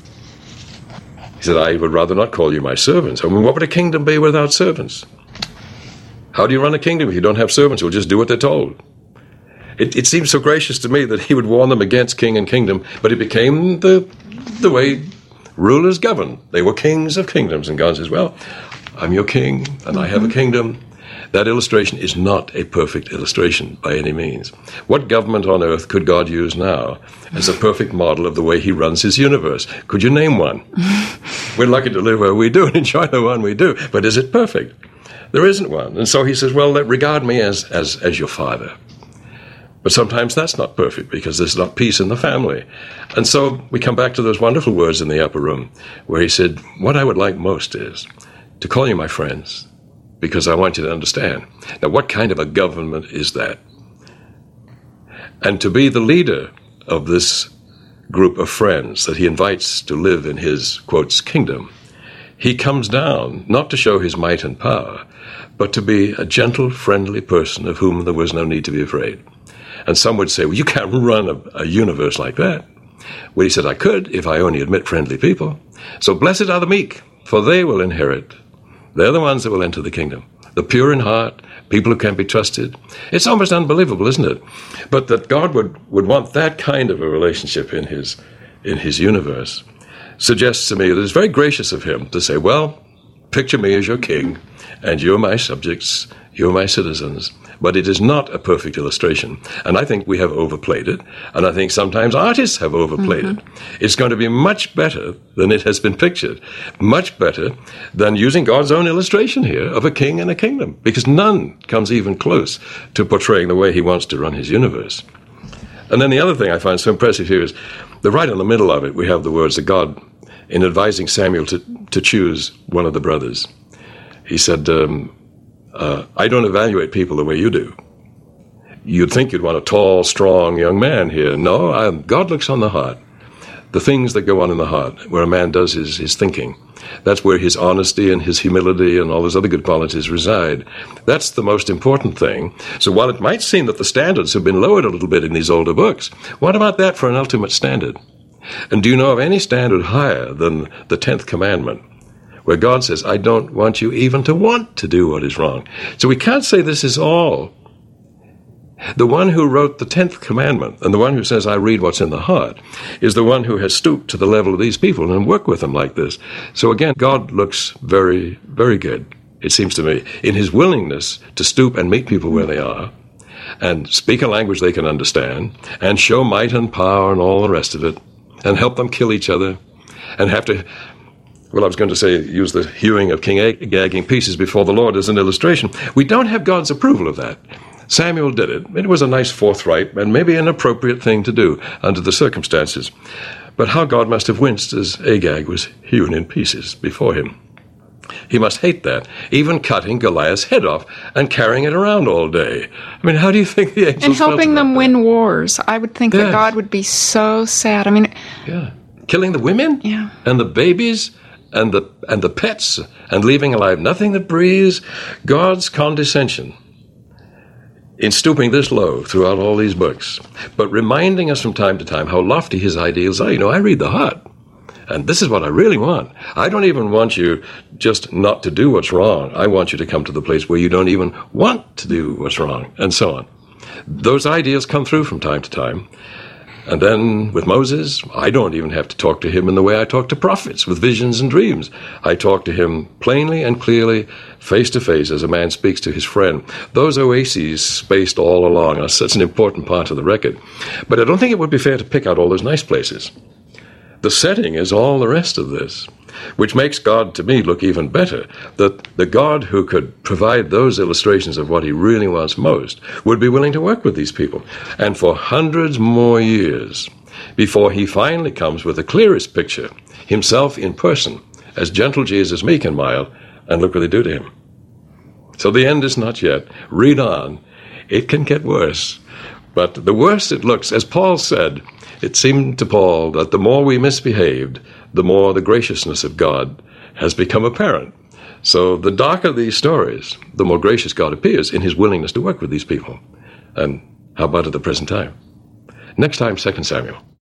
He said, I would rather not call you my servants. I mean, what would a kingdom be without servants? How do you run a kingdom if you don't have servants who will just do what they're told? It, it seems so gracious to me that he would warn them against king and kingdom, but it became the, the way rulers govern. They were kings of kingdoms, and God says, well, I'm your king, and mm-hmm. I have a kingdom. That illustration is not a perfect illustration by any means. What government on earth could God use now as a perfect model of the way he runs his universe? Could you name one? We're lucky to live where we do and enjoy the one we do, but is it perfect? There isn't one. And so he says, well, regard me as, as, as your father. But sometimes that's not perfect because there's not peace in the family. And so we come back to those wonderful words in the upper room where he said, what I would like most is to call you my friends, because I want you to understand. Now, what kind of a government is that? And to be the leader of this group of friends that he invites to live in his, quotes, kingdom, he comes down not to show his might and power, but to be a gentle, friendly person of whom there was no need to be afraid. And some would say, well, you can't run a, a universe like that. Well, he said, I could if I only admit friendly people. So blessed are the meek, for they will inherit. They're the ones that will enter the kingdom. The pure in heart, people who can be trusted. It's almost unbelievable, isn't it? But that God would, would want that kind of a relationship in his, in his universe suggests to me that it's very gracious of him to say, well, picture me as your king, and you're my subjects, you're my citizens. But it is not a perfect illustration. And I think we have overplayed it. And I think sometimes artists have overplayed mm-hmm. it. It's going to be much better than it has been pictured. Much better than using God's own illustration here of a king and a kingdom. Because none comes even close to portraying the way he wants to run his universe. And then the other thing I find so impressive here is that right in the middle of it, we have the words that God, in advising Samuel to, to choose one of the brothers, he said, um, Uh, I don't evaluate people the way you do. You'd think you'd want a tall, strong young man here. No, I, God looks on the heart. The things that go on in the heart, where a man does his, his thinking. That's where his honesty and his humility and all those other good qualities reside. That's the most important thing. So while it might seem that the standards have been lowered a little bit in these older books, what about that for an ultimate standard? And do you know of any standard higher than the tenth commandment, where God says, I don't want you even to want to do what is wrong? So we can't say this is all. The one who wrote the tenth commandment, and the one who says, I read what's in the heart, is the one who has stooped to the level of these people and worked with them like this. So again, God looks very, very good, it seems to me, in his willingness to stoop and meet people where they are, and speak a language they can understand, and show might and power and all the rest of it, and help them kill each other, and have to... Well, I was going to say, use the hewing of King Agag in pieces before the Lord as an illustration. We don't have God's approval of that. Samuel did it. It was a nice, forthright, and maybe an appropriate thing to do under the circumstances. But how God must have winced as Agag was hewn in pieces before him. He must hate that, even cutting Goliath's head off and carrying it around all day. I mean, how do you think the angels And helping them that? win wars. I would think yes. that God would be so sad. I mean... Yeah. Killing the women? Yeah. And the babies? And the and the pets, and leaving alive nothing that breathes. God's condescension in stooping this low throughout all these books, but reminding us from time to time how lofty his ideals are. You know, I read the heart, and this is what I really want. I don't even want you just not to do what's wrong. I want you to come to the place where you don't even want to do what's wrong, and so on. Those ideals come through from time to time. And then with Moses, I don't even have to talk to him in the way I talk to prophets, with visions and dreams. I talk to him plainly and clearly, face to face, as a man speaks to his friend. Those oases spaced all along are such an important part of the record. But I don't think it would be fair to pick out all those nice places. The setting is all the rest of this, which makes God, to me, look even better. That the God who could provide those illustrations of what he really wants most would be willing to work with these people. And for hundreds more years, before he finally comes with the clearest picture, himself in person, as gentle Jesus, meek and mild, and look what they do to him. So the end is not yet. Read on. It can get worse. But the worse it looks, as Paul said, it seemed to Paul that the more we misbehaved, the more the graciousness of God has become apparent. So the darker these stories, the more gracious God appears in his willingness to work with these people. And how about at the present time? Next time, Second Samuel.